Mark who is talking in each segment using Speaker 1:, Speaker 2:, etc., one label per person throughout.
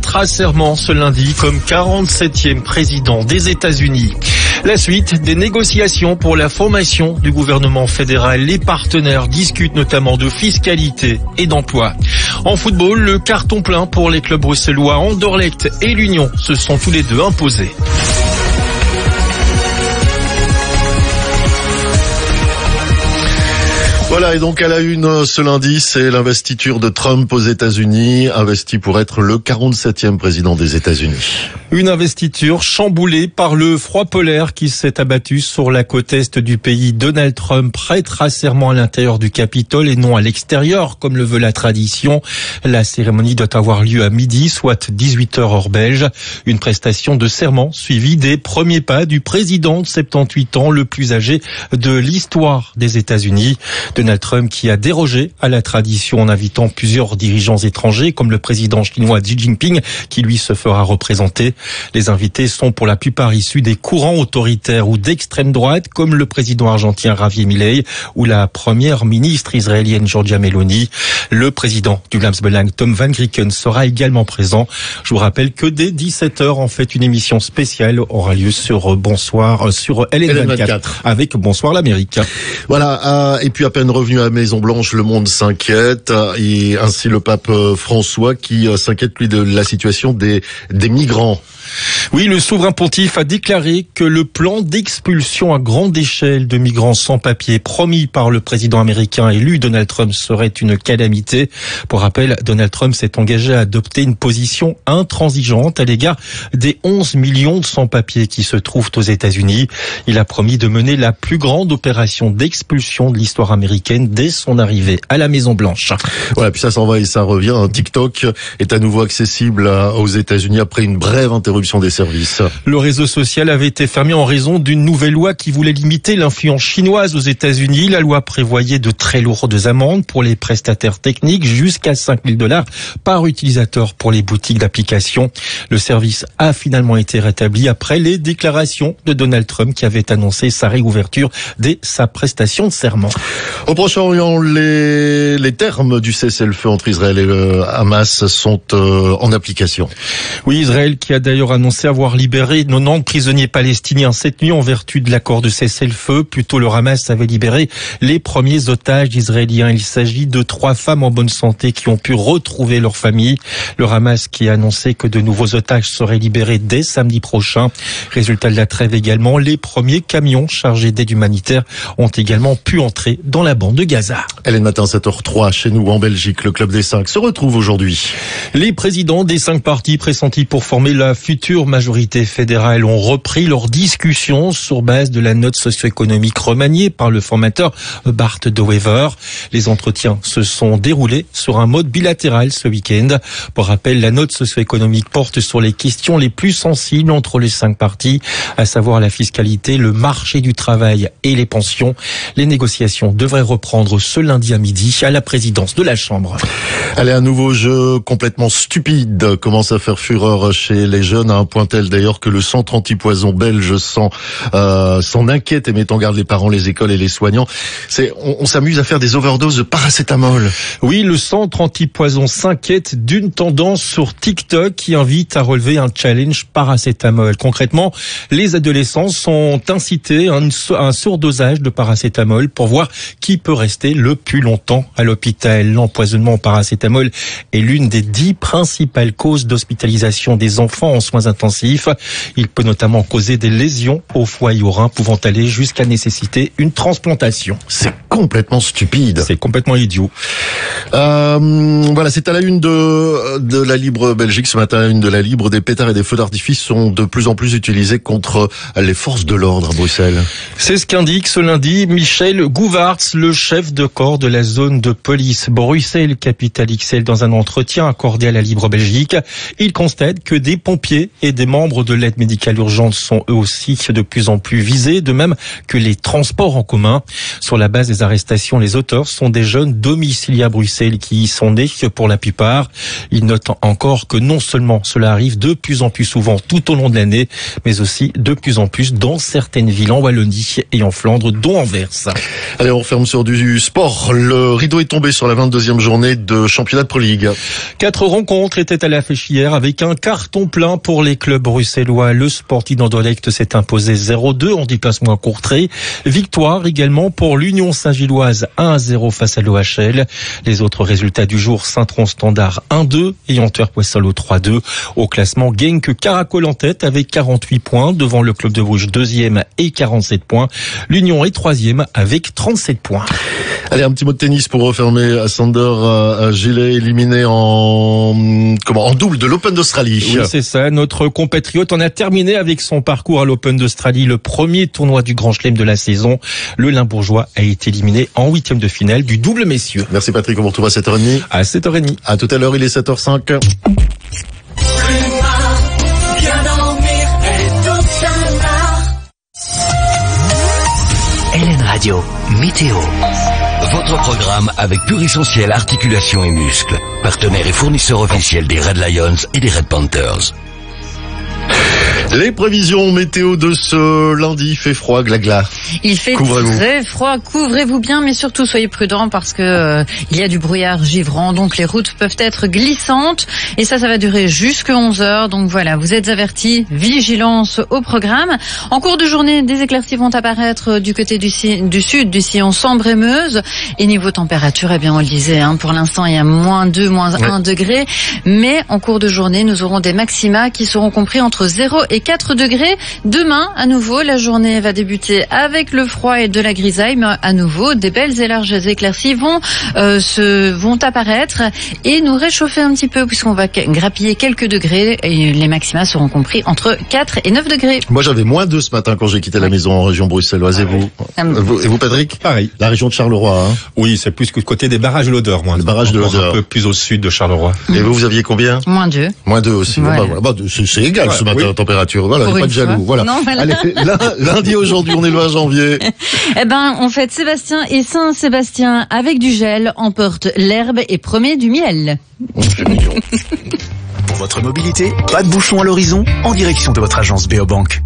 Speaker 1: prêtera serment ce lundi comme 47e président des États-Unis. La suite des négociations pour la formation du gouvernement fédéral. Les partenaires discutent notamment de fiscalité et d'emploi. En football, le carton plein pour les clubs bruxellois. Anderlecht et l'Union se sont tous les deux imposés.
Speaker 2: Voilà, et donc à la une ce lundi, c'est l'investiture de Trump aux États-Unis, investi pour être le 47e président des États-Unis.
Speaker 1: Une investiture chamboulée par le froid polaire qui s'est abattu sur la côte est du pays. Donald Trump prêtera serment à l'intérieur du Capitole et non à l'extérieur, comme le veut la tradition. La cérémonie doit avoir lieu à midi, soit 18h heure belge. Une prestation de serment suivie des premiers pas du président de 78 ans, le plus âgé de l'histoire des États-Unis. Donald Trump qui a dérogé à la tradition en invitant plusieurs dirigeants étrangers, comme le président chinois Xi Jinping, qui lui se fera représenter. Les invités sont pour la plupart issus des courants autoritaires ou d'extrême droite, comme le président argentin Javier Milei ou la première ministre israélienne Giorgia Meloni. Le président du Vlaams Belang, Tom Van Grieken, sera également présent. Je vous rappelle que dès 17h, en fait, une émission spéciale aura lieu sur sur LN24 avec Bonsoir l'Amérique.
Speaker 2: Voilà, et puis à peine revenu à la Maison-Blanche, le monde s'inquiète, et ainsi le pape François qui s'inquiète lui de la situation des migrants.
Speaker 1: Oui, le souverain pontife a déclaré que le plan d'expulsion à grande échelle de migrants sans papier promis par le président américain élu Donald Trump serait une calamité. Pour rappel, Donald Trump s'est engagé à adopter une position intransigeante à l'égard des 11 millions de sans-papiers qui se trouvent aux États-Unis. Il a promis de mener la plus grande opération d'expulsion de l'histoire américaine dès son arrivée à la Maison-Blanche.
Speaker 2: Voilà, puis ça s'en va et ça revient. TikTok est à nouveau accessible aux États-Unis après une brève interruption des services.
Speaker 1: Le réseau social avait été fermé en raison d'une nouvelle loi qui voulait limiter l'influence chinoise aux États-Unis. La loi prévoyait de très lourdes amendes pour les prestataires techniques, jusqu'à $5,000 par utilisateur pour les boutiques d'applications. Le service a finalement été rétabli après les déclarations de Donald Trump qui avait annoncé sa réouverture dès sa prestation de serment.
Speaker 2: Au Proche-Orient, les termes du cessez-le-feu entre Israël et le Hamas sont en application.
Speaker 1: Oui, Israël qui a d'ailleurs annoncé avoir libéré 90 prisonniers palestiniens cette nuit en vertu de l'accord de cessez-le-feu. Plus tôt, le Hamas avait libéré les premiers otages israéliens. Il s'agit de 3 femmes en bonne santé qui ont pu retrouver leur famille. Le Hamas qui a annoncé que de nouveaux otages seraient libérés dès samedi prochain. Résultat de la trêve également, les premiers camions chargés d'aide humanitaire ont également pu entrer dans la bande de Gaza.
Speaker 2: Elle matin 7h03 chez nous en Belgique. Le club des 5 se retrouve aujourd'hui.
Speaker 1: Les présidents des 5 partis pressentis pour former la future majorité fédérale ont repris leurs discussions sur base de la note socio-économique remaniée par le formateur Bart De Wever. Les entretiens se sont déroulés sur un mode bilatéral ce week-end. Pour rappel, la note socio-économique porte sur les questions les plus sensibles entre les 5 partis, à savoir la fiscalité, le marché du travail et les pensions. Les négociations devraient reprendre ce lundi à midi à la présidence de la Chambre.
Speaker 2: Allez, un nouveau jeu complètement stupide commence à faire fureur chez les jeunes, à un point tel d'ailleurs que le centre anti-poison belge s'en inquiète et met en garde les parents, les écoles et les soignants. On s'amuse à faire des overdoses de paracétamol.
Speaker 1: Oui, le centre anti-poison s'inquiète d'une tendance sur TikTok qui invite à relever un challenge paracétamol. Concrètement, les adolescents sont incités à un surdosage de paracétamol pour voir qui peut rester le plus longtemps à l'hôpital. L'empoisonnement au paracétamol est l'une des 10 principales causes d'hospitalisation des enfants en soins intensifs. Il peut notamment causer des lésions au foie et au rein, pouvant aller jusqu'à nécessiter une transplantation.
Speaker 2: C'est complètement stupide.
Speaker 1: C'est complètement idiot.
Speaker 2: Voilà, c'est à la une de la Libre Belgique ce matin, à la une de la Libre. Des pétards et des feux d'artifice sont de plus en plus utilisés contre les forces de l'ordre à Bruxelles.
Speaker 1: C'est ce qu'indique ce lundi Michel Gouvarts, le chef de corps de la zone de police Bruxelles Capitale XL, dans un entretien accordé à la Libre Belgique. Il constate que des pompiers pompiers et des membres de l'aide médicale urgente sont eux aussi de plus en plus visés, de même que les transports en commun. Sur la base des arrestations, les auteurs sont des jeunes domiciliés à Bruxelles qui y sont nés pour la plupart. Ils notent encore que non seulement cela arrive de plus en plus souvent tout au long de l'année, mais aussi de plus en plus dans certaines villes en Wallonie et en Flandre, dont Anvers.
Speaker 2: Allez, on ferme sur du sport. Le rideau est tombé sur la 22e journée de championnat de Pro League.
Speaker 1: 4 rencontres étaient à l'affiche hier avec un carton plein pour les clubs bruxellois. Le Sporting d'Anderlecht s'est imposé 0-2 en déplacement à Courtrai. Victoire également pour l'Union Saint-Gilloise 1-0 face à l'OHL. Les autres résultats du jour, Saint-Tron Standard 1-2 et Antwerp-Wesselo 3-2. Au classement, Genk caracole en tête avec 48 points devant le club de Bruges 2e et 47 points. L'Union est 3e avec 37 points.
Speaker 2: Allez, un petit mot de tennis pour refermer. Sander Gillet éliminé en double de l'Open d'Australie.
Speaker 1: Oui, c'est ça. Notre compatriote en a terminé avec son parcours à l'Open d'Australie, le premier tournoi du Grand Chelem de la saison. Le Limbourgeois a été éliminé en 8e de finale du double messieurs.
Speaker 2: Merci Patrick, on vous retrouve à 7h30.
Speaker 1: À 7h30.
Speaker 2: À tout à l'heure, il est 7h05.
Speaker 3: LN Radio, météo. Votre programme avec Pur Essentiel Articulations et Muscles. Partenaire et fournisseur officiel des Red Lions et des Red Panthers.
Speaker 2: Les prévisions météo de ce lundi, fait froid, glagla.
Speaker 4: Il fait très froid, couvrez-vous bien, mais surtout soyez prudents parce que il y a du brouillard givrant, donc les routes peuvent être glissantes et ça va durer jusqu'à 11h. Donc voilà, vous êtes avertis, vigilance au programme. En cours de journée, des éclaircies vont apparaître du côté du sud du sillon Sambre-et-Meuse. Et niveau température, eh bien on le disait, pour l'instant il y a -2, -1 degré, mais en cours de journée, nous aurons des maxima qui seront compris entre 0 et 4 degrés. Demain, à nouveau, la journée va débuter avec le froid et de la grisaille, mais à nouveau, des belles et larges éclaircies vont apparaître et nous réchauffer un petit peu puisqu'on va grappiller quelques degrés et les maxima seront compris entre 4 et 9 degrés.
Speaker 2: Moi, j'avais -2 ce matin quand j'ai quitté la maison en région bruxelloise. Et vous? Et vous, Patrick?
Speaker 1: Pareil.
Speaker 2: La région de Charleroi, hein?
Speaker 1: Oui, c'est plus que côté des barrages de l'Odeur, moi.
Speaker 2: Les barrages de l'Odeur.
Speaker 1: Un peu plus au sud de Charleroi.
Speaker 2: Et vous aviez combien?
Speaker 4: -2.
Speaker 2: -2 aussi.
Speaker 4: Voilà.
Speaker 2: C'est égal ce matin, la température. Voilà,
Speaker 4: Pour
Speaker 2: pas de jaloux. Voilà.
Speaker 4: Non, voilà.
Speaker 2: Allez, lundi aujourd'hui, on est le 20 janvier.
Speaker 4: Eh ben, on fête Sébastien et Saint-Sébastien avec du gel, emporte l'herbe et promet du miel.
Speaker 2: C'est mignon.
Speaker 5: Pour votre mobilité, pas de bouchon à l'horizon, en direction de votre agence Beobank.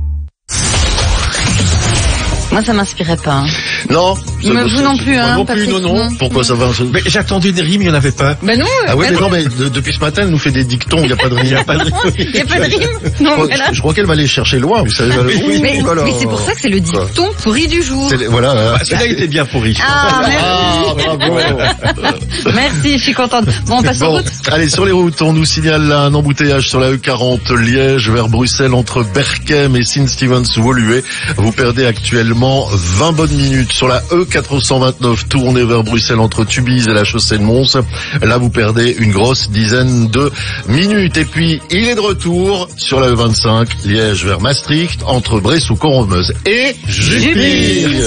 Speaker 4: Moi, ça m'inspirait pas.
Speaker 2: Non.
Speaker 4: Mais vous non plus,
Speaker 2: Moi non
Speaker 4: Patrick,
Speaker 2: plus, non.
Speaker 4: non.
Speaker 2: Pourquoi ça va?
Speaker 1: Mais j'attendais des rimes, il n'y en avait pas.
Speaker 4: Ben non.
Speaker 2: Ah oui,
Speaker 4: ben
Speaker 2: mais non, mais depuis ce matin, elle nous fait des dictons, il n'y a pas de rime.
Speaker 4: Il n'y a pas de rime. Non, voilà.
Speaker 2: Je crois qu'elle va aller chercher loin, vous savez.
Speaker 4: Mais c'est pour ça que c'est le dicton pourri du jour.
Speaker 2: Voilà.
Speaker 1: Celui-là était bien pourri.
Speaker 4: Ah, merci.
Speaker 2: Bravo.
Speaker 4: Merci, je suis contente. Bon, on passe en route.
Speaker 2: Allez, sur les routes, on nous signale là un embouteillage sur la E40 Liège vers Bruxelles entre Berchem et Sint-Stevens-Woluwe. Vous perdez actuellement 20 bonnes minutes. Sur la E429, tournée vers Bruxelles entre Tubize et la chaussée de Mons. Là, vous perdez une grosse dizaine de minutes. Et puis, il est de retour sur la E25, Liège vers Maastricht, entre Bressou-Coronmeuse et Jupille.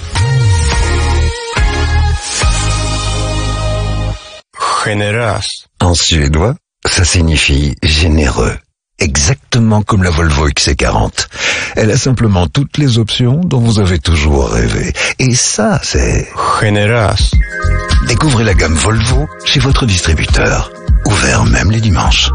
Speaker 6: Generös. En suédois, ça signifie généreux. Exactement comme la Volvo XC40. Elle a simplement toutes les options dont vous avez toujours rêvé. Et ça, c'est Generös. Découvrez la gamme Volvo chez votre distributeur. Ouvert même les dimanches.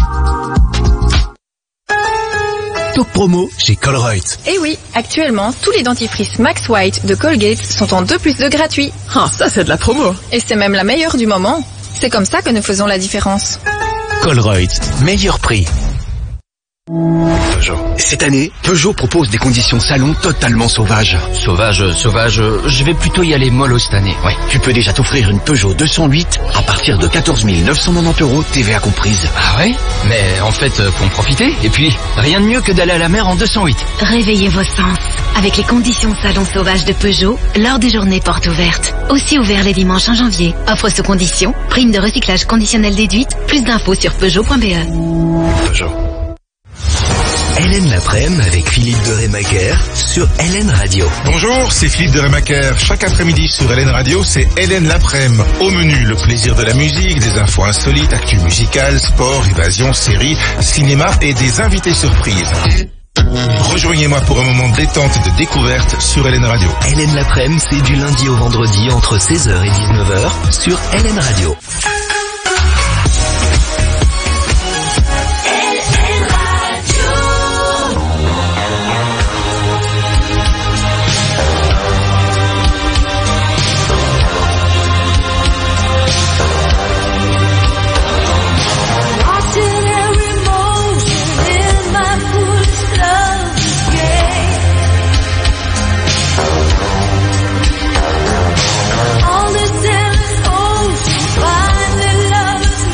Speaker 5: Top promo chez Colruyt.
Speaker 7: Et oui, actuellement, tous les dentifrices Max White de Colgate sont en 2+2 gratuits.
Speaker 8: Ah, ça c'est de la promo.
Speaker 7: Et c'est même la meilleure du moment. C'est comme ça que nous faisons la différence.
Speaker 5: Colruyt, meilleur prix. Peugeot. Cette année, Peugeot propose des conditions salon totalement sauvages.
Speaker 9: Sauvage, je vais plutôt y aller mollo cette année.
Speaker 5: Ouais, tu peux déjà t'offrir une Peugeot 208 à partir de 14 990 €, TVA comprise.
Speaker 9: Ah ouais? Mais en fait, faut en profiter. Et puis, rien de mieux que d'aller à la mer en 208.
Speaker 10: Réveillez vos sens avec les conditions salon sauvage de Peugeot lors des journées portes ouvertes. Aussi ouvert les dimanches en janvier. Offre sous condition, prime de recyclage conditionnelle déduite. Plus d'infos sur Peugeot.be.
Speaker 5: Peugeot.
Speaker 3: Hélène l'après-midi avec Philippe de Rémaker sur Hélène Radio.
Speaker 8: Bonjour, c'est Philippe de Rémaker. Chaque après-midi sur Hélène Radio, c'est Hélène l'après-midi. Au menu, le plaisir de la musique, des infos insolites, actu musicale, sport, évasion, séries, cinéma et des invités surprises. Rejoignez-moi pour un moment de détente et de découverte sur Hélène Radio.
Speaker 3: Hélène l'après-midi, c'est du lundi au vendredi entre 16h et 19h sur Hélène Radio.
Speaker 11: All the endless ocean, finally lovers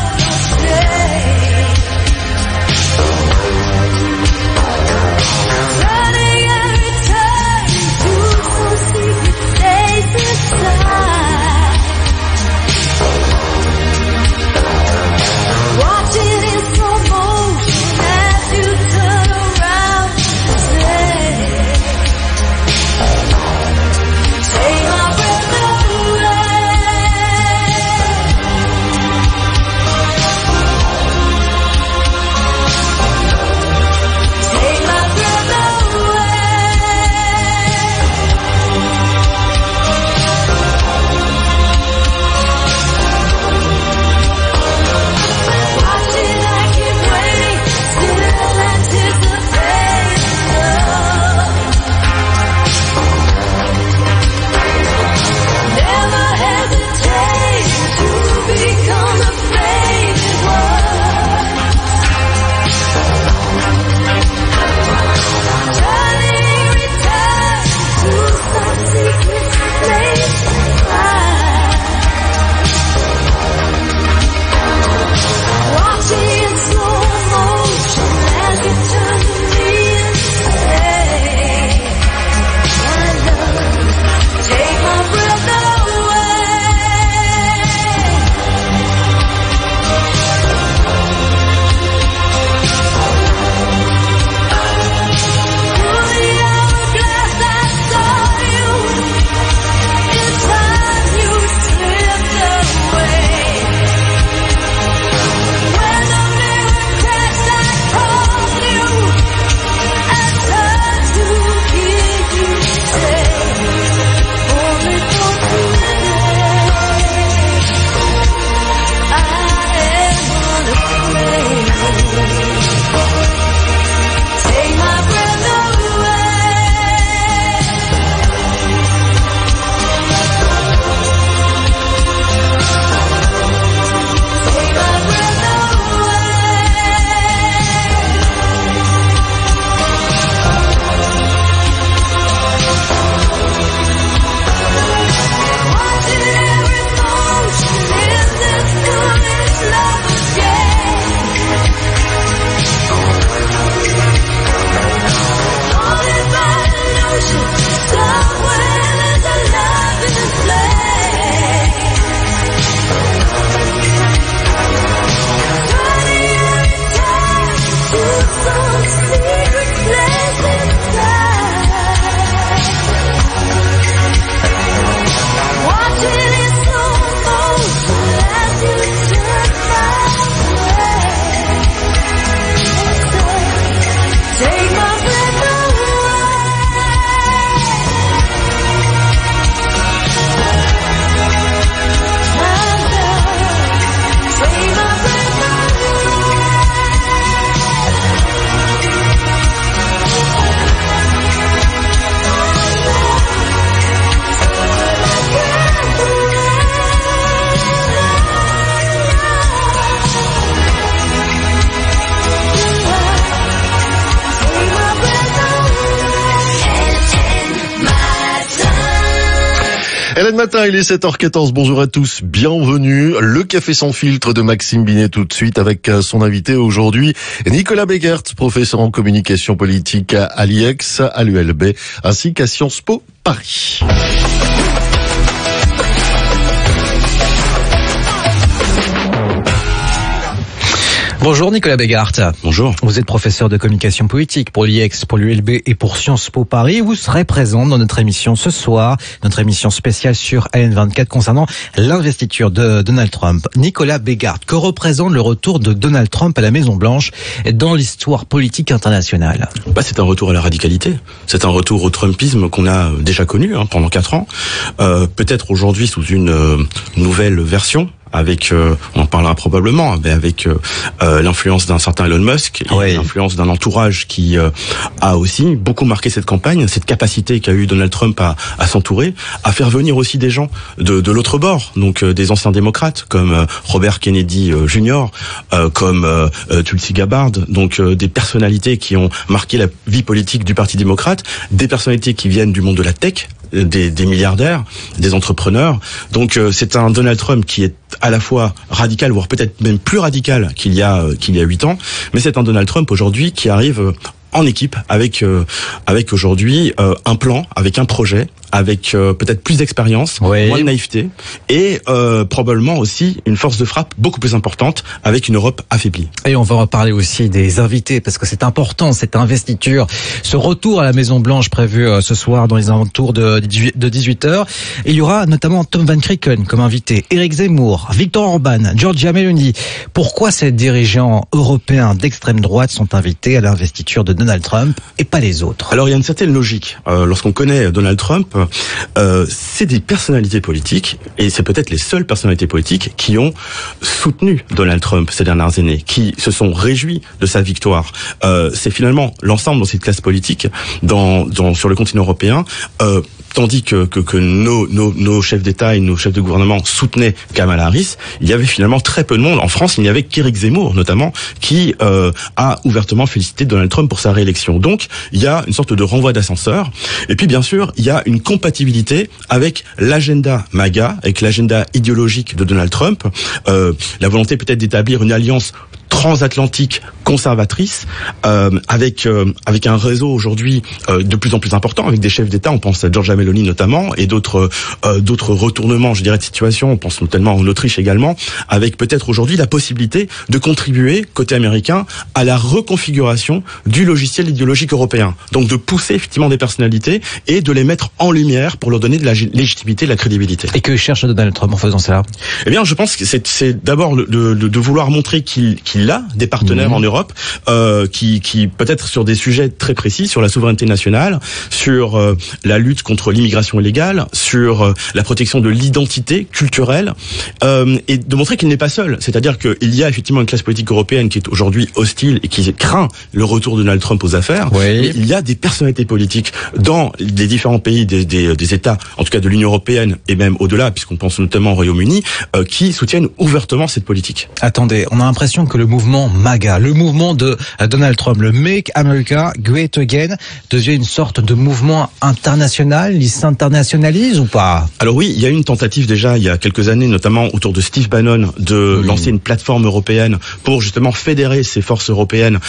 Speaker 2: Hélène Matin, il est 7h14, bonjour à tous, bienvenue. Le café sans filtre de Maxime Binet tout de suite avec son invité aujourd'hui, Nicolas Begert, professeur en communication politique à l'IEX, à l'ULB, ainsi qu'à Sciences Po Paris.
Speaker 12: Bonjour Nicolas Begart.
Speaker 13: Bonjour.
Speaker 12: Vous êtes professeur de communication politique pour l'IEX, pour l'ULB et pour Sciences Po Paris. Vous serez présent dans notre émission ce soir, notre émission spéciale sur LN24 concernant l'investiture de Donald Trump. Nicolas Begart, que représente le retour de Donald Trump à la Maison-Blanche dans l'histoire politique internationale?
Speaker 13: C'est un retour à la radicalité. C'est un retour au Trumpisme qu'on a déjà connu pendant 4 ans. Peut-être aujourd'hui sous une nouvelle version. Avec, on en parlera probablement, mais avec l'influence d'un certain Elon Musk et l'influence d'un entourage qui a aussi beaucoup marqué cette campagne, cette capacité qu'a eu Donald Trump à s'entourer, à faire venir aussi des gens de l'autre bord, donc des anciens démocrates comme Robert Kennedy Jr., comme Tulsi Gabbard, donc des personnalités qui ont marqué la vie politique du Parti démocrate, des personnalités qui viennent du monde de la tech, des milliardaires, des entrepreneurs. Donc c'est un Donald Trump qui est à la fois radical, voire peut-être même plus radical qu'il y a 8 ans, mais c'est un Donald Trump aujourd'hui qui arrive en équipe avec aujourd'hui un plan, avec un projet, avec peut-être plus d'expérience, moins de naïveté et probablement aussi une force de frappe beaucoup plus importante avec une Europe affaiblie.
Speaker 12: Et on va reparler aussi des invités parce que c'est important cette investiture, ce retour à la Maison-Blanche prévu ce soir dans les alentours de 18h. Il y aura notamment Tom Van Krieken comme invité, Éric Zemmour, Viktor Orban, Giorgia Meloni. Pourquoi ces dirigeants européens d'extrême droite sont invités à l'investiture de Donald Trump et pas les autres?
Speaker 13: Alors il y a une certaine logique. Lorsqu'on connaît Donald Trump, c'est des personnalités politiques, et c'est peut-être les seules personnalités politiques qui ont soutenu Donald Trump ces dernières années, qui se sont réjouis de sa victoire. C'est finalement l'ensemble de cette classe politique sur le continent européen, tandis que nos chefs d'État et nos chefs de gouvernement soutenaient Kamala Harris, il y avait finalement très peu de monde. En France, il n'y avait qu'Éric Zemmour, notamment, qui a ouvertement félicité Donald Trump pour sa réélection. Donc, il y a une sorte de renvoi d'ascenseur. Et puis, bien sûr, il y a une compatibilité avec l'agenda MAGA, avec l'agenda idéologique de Donald Trump, la volonté peut-être d'établir une alliance transatlantique conservatrice, avec un réseau aujourd'hui de plus en plus important, avec des chefs d'État, on pense à Giorgia Meloni notamment, et d'autres retournements, je dirais, de situation, on pense notamment en Autriche également, avec peut-être aujourd'hui la possibilité de contribuer, côté américain, à la reconfiguration du logiciel idéologique européen. Donc de pousser effectivement des personnalités et de les mettre en lumière pour leur donner de la légitimité, de la crédibilité.
Speaker 12: Et que cherche Donald Trump en faisant cela? Eh
Speaker 13: bien, je pense que c'est d'abord de vouloir montrer qu'il a des partenaires en Europe, qui peut-être sur des sujets très précis, sur la souveraineté nationale, sur la lutte contre l'immigration illégale, sur la protection de l'identité culturelle, et de montrer qu'il n'est pas seul. C'est-à-dire qu'il y a effectivement une classe politique européenne qui est aujourd'hui hostile et qui craint le retour de Donald Trump aux affaires. Mais il y a des personnalités politiques dans les différents pays des États, en tout cas de l'Union européenne et même au-delà, puisqu'on pense notamment au Royaume-Uni, qui soutiennent ouvertement cette politique.
Speaker 12: Attendez, on a l'impression que le mouvement MAGA, le mouvement de Donald Trump, le Make America Great Again, devient une sorte de mouvement international. Il s'internationalise ou pas?
Speaker 13: Alors oui, il y a eu une tentative déjà il y a quelques années, notamment autour de Steve Bannon, de lancer une plateforme européenne pour justement fédérer ces forces européennes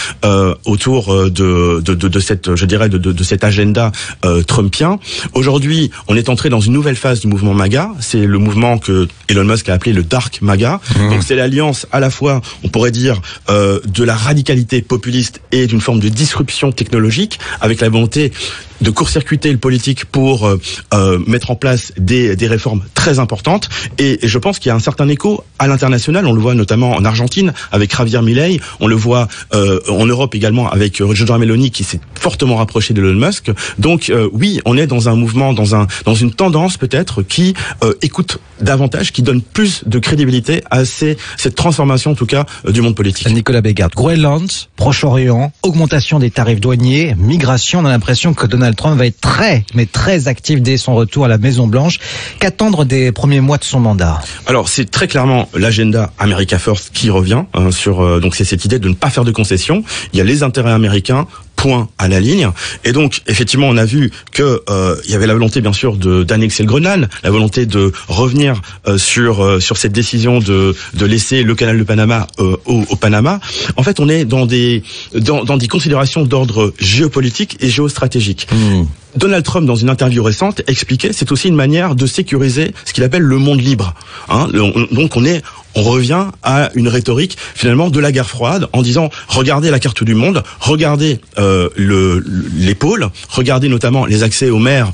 Speaker 13: autour de cette, je dirais, de cet agenda trumpien. Aujourd'hui, on est entré dans une nouvelle phase du mouvement MAGA. C'est le mouvement que Elon Musk a appelé le Dark MAGA. Donc c'est l'alliance à la fois, on pourrait dire, de la radicalité populiste et d'une forme de disruption technologique, avec la volonté de court-circuiter le politique pour mettre en place des réformes très importantes. Et je pense qu'il y a un certain écho à l'international. On le voit notamment en Argentine avec Javier Milei. On le voit en Europe également avec Giorgia Meloni qui s'est fortement rapproché d'Elon Musk. Donc oui, on est dans un mouvement, dans une tendance peut-être qui écoute davantage, qui donne plus de crédibilité à cette transformation en tout cas du monde politique.
Speaker 12: Nicolas Begart, Groenland, Proche-Orient, augmentation des tarifs douaniers, migration, on a l'impression que Donald Trump va être très actif dès son retour à la Maison-Blanche. Qu'attendre des premiers mois de son mandat?
Speaker 13: Alors, c'est très clairement l'agenda America First qui revient sur donc c'est cette idée de ne pas faire de concessions. Il y a les intérêts américains, point à la ligne. Et donc, effectivement, on a vu que il y avait la volonté, bien sûr, d'annexer le Groenland, la volonté de revenir sur cette décision de laisser le canal de Panama au Panama. En fait, on est dans des considérations d'ordre géopolitique et géostratégique. Donald Trump, dans une interview récente, expliquait, c'est aussi une manière de sécuriser ce qu'il appelle le monde libre. Donc on revient à une rhétorique finalement de la guerre froide en disant regardez la carte du monde, regardez les pôles, regardez notamment les accès aux mers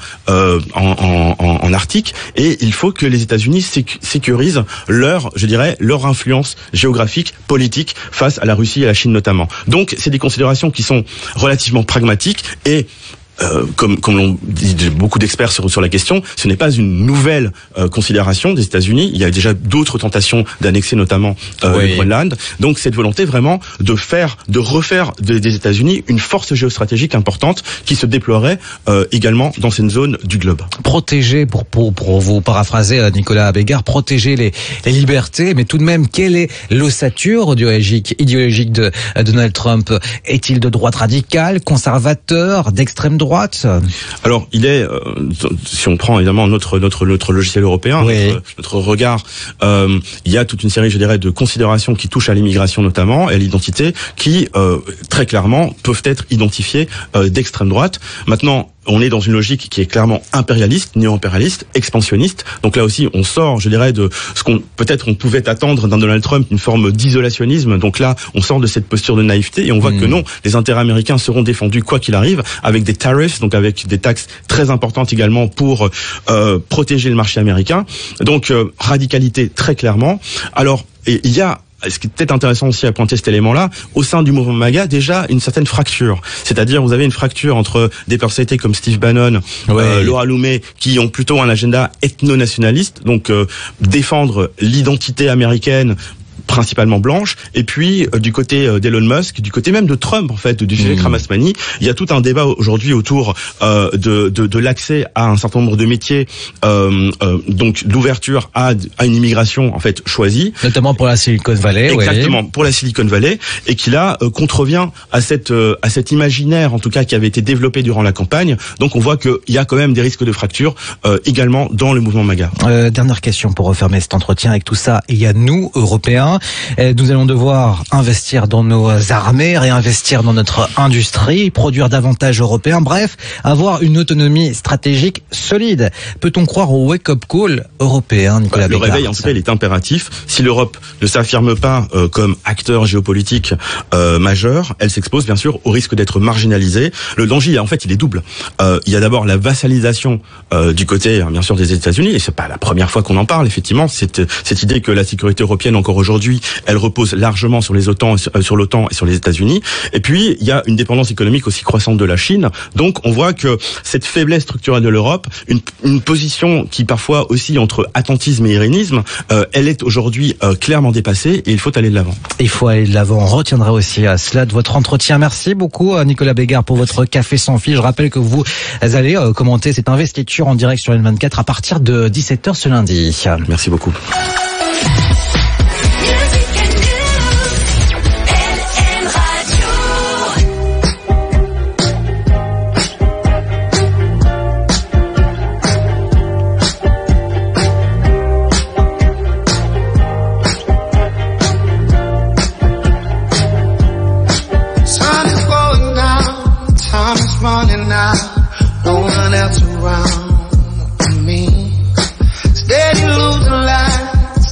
Speaker 13: en Arctique, et il faut que les États-Unis sécurisent leur influence géographique, politique face à la Russie et à la Chine notamment. Donc c'est des considérations qui sont relativement pragmatiques et comme l'ont dit beaucoup d'experts sur la question, ce n'est pas une nouvelle considération des États-Unis. Il y a déjà d'autres tentations d'annexer notamment le Groenland. Donc cette volonté vraiment de refaire des États-Unis une force géostratégique importante qui se déploierait également dans cette zone du globe.
Speaker 12: Protéger, pour vous paraphraser Nicolas Bégard, protéger les libertés, mais tout de même, quelle est l'ossature idéologique de Donald Trump? Est-il de droite radicale, conservateur, d'extrême droite?
Speaker 13: Alors, il est, si on prend évidemment notre logiciel européen, notre regard, il y a toute une série, de considérations qui touchent à l'immigration notamment et à l'identité, qui très clairement peuvent être identifiées d'extrême droite. Maintenant, on est dans une logique qui est clairement impérialiste, néo-impérialiste, expansionniste. Donc là aussi, on sort, de ce qu'on pouvait attendre d'un Donald Trump, une forme d'isolationnisme. Donc là, on sort de cette posture de naïveté et on voit que non, les intérêts américains seront défendus quoi qu'il arrive, avec des tariffs, donc avec des taxes très importantes également pour protéger le marché américain. Donc radicalité très clairement. Alors, et il y a, ce qui est peut-être intéressant aussi à pointer cet élément-là, au sein du mouvement MAGA, déjà une certaine fracture. C'est-à-dire, vous avez une fracture entre des personnalités comme Steve Bannon, Laura Loomer, qui ont plutôt un agenda ethno-nationaliste, donc défendre l'identité américaine, principalement blanche, et puis du côté d'Elon Musk, du côté même de Trump en fait, du Vivek Ramaswamy, il y a tout un débat aujourd'hui autour de l'accès à un certain nombre de métiers, donc l'ouverture à une immigration en fait choisie,
Speaker 12: notamment pour la Silicon Valley.
Speaker 13: Exactement, pour la Silicon Valley, et qui là contrevient à cet imaginaire en tout cas qui avait été développé durant la campagne. Donc on voit qu'il y a quand même des risques de fracture également dans le mouvement MAGA.
Speaker 12: Dernière question pour refermer cet entretien. Avec tout ça, il y a nous Européens. Nous allons devoir investir dans nos armées, réinvestir dans notre industrie, produire davantage européen, bref, avoir une autonomie stratégique solide. Peut-on croire au wake-up call européen, Nicolas Bégard?
Speaker 13: Le réveil, en tout cas, il est impératif. Si l'Europe ne s'affirme pas comme acteur géopolitique majeur, elle s'expose bien sûr au risque d'être marginalisée. Le danger, en fait, il est double. Il y a d'abord la vassalisation du côté, bien sûr, des États-Unis, et c'est pas la première fois qu'on en parle, effectivement, cette idée que la sécurité européenne, encore aujourd'hui, elle repose largement sur l'OTAN et sur les États-Unis. Et puis, il y a une dépendance économique aussi croissante de la Chine. Donc, on voit que cette faiblesse structurelle de l'Europe, une position qui parfois aussi entre attentisme et irénisme, elle est aujourd'hui clairement dépassée et il faut aller de l'avant.
Speaker 12: Il faut aller de l'avant. On retiendra aussi à cela de votre entretien. Merci beaucoup, Nicolas Bégard, pour votre café sans fil. Je rappelle que vous allez commenter cette investiture en direct sur N24 à partir de 17h ce lundi.
Speaker 13: Merci beaucoup.
Speaker 11: Running out, no one else around me. Steady losing light,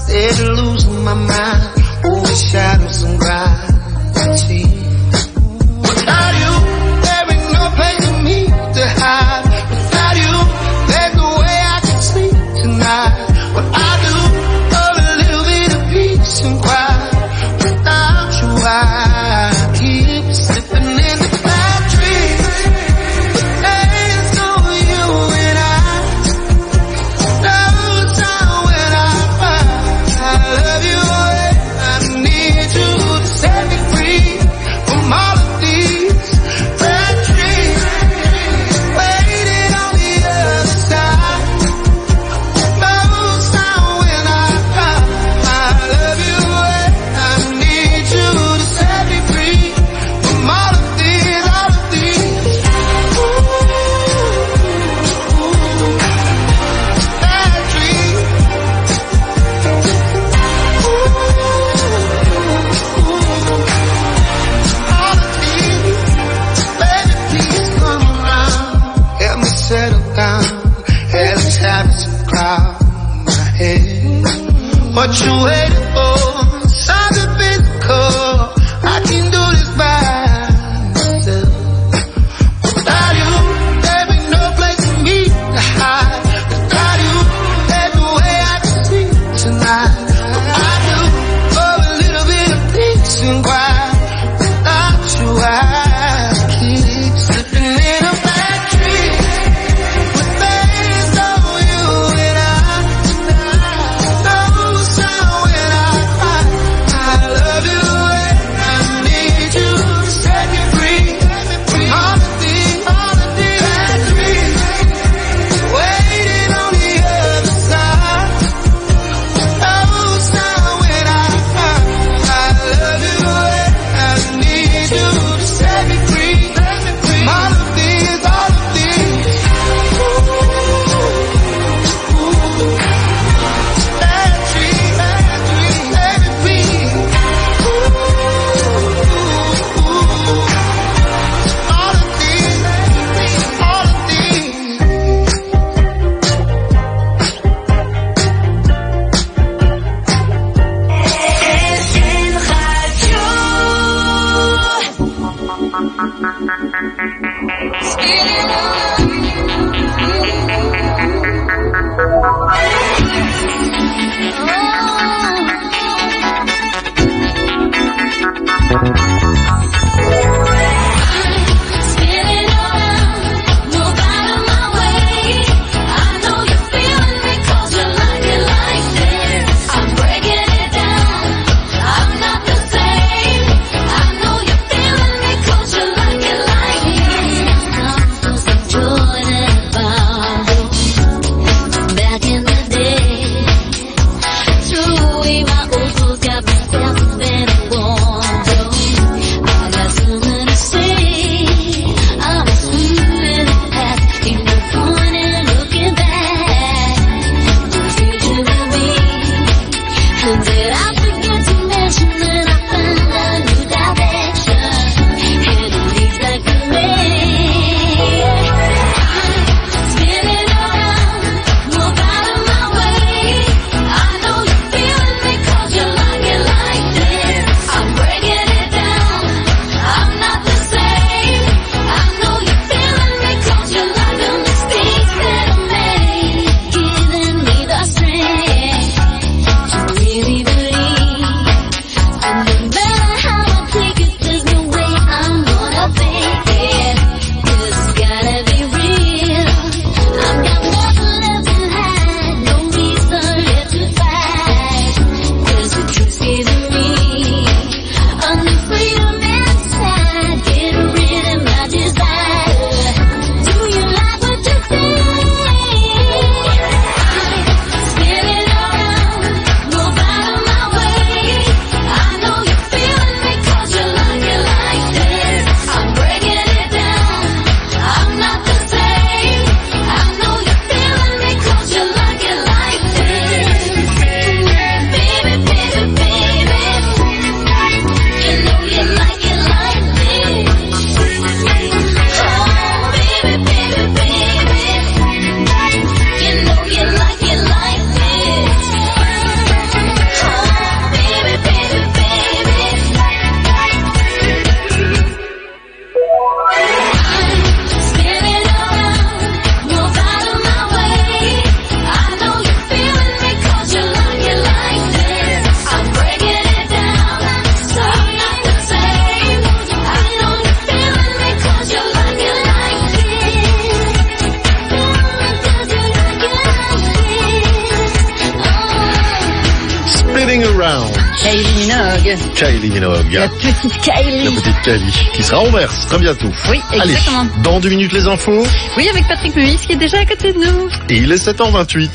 Speaker 2: Kylie Minogue.
Speaker 4: La petite Kylie.
Speaker 2: La petite Kylie, qui sera en verse très bientôt.
Speaker 4: Oui, exactement.
Speaker 2: Allez, dans 2 minutes les infos.
Speaker 4: Oui, avec Patrick Muis qui est déjà à côté de nous.
Speaker 2: Et il est 7h28.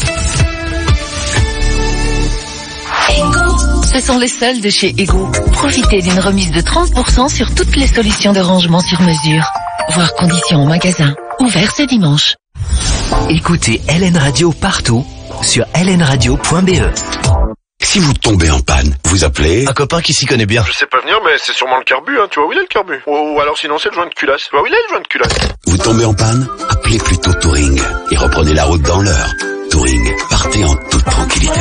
Speaker 14: Ce sont les soldes chez Ego. Profitez d'une remise de 30% sur toutes les solutions de rangement sur mesure. Voir conditions en magasin. Ouvert ce dimanche.
Speaker 15: Écoutez LN Radio partout sur lnradio.be.
Speaker 3: Si vous tombez en panne, vous appelez
Speaker 16: un copain qui s'y connaît bien.
Speaker 17: Je sais pas venir, mais c'est sûrement le carbu, hein. Tu vois où il est le carbu? Ou alors sinon c'est le joint de culasse. Tu vois où il est le joint de culasse?
Speaker 3: Vous tombez en panne? Appelez plutôt Touring et reprenez la route dans l'heure. Touring, partez en toute tranquillité.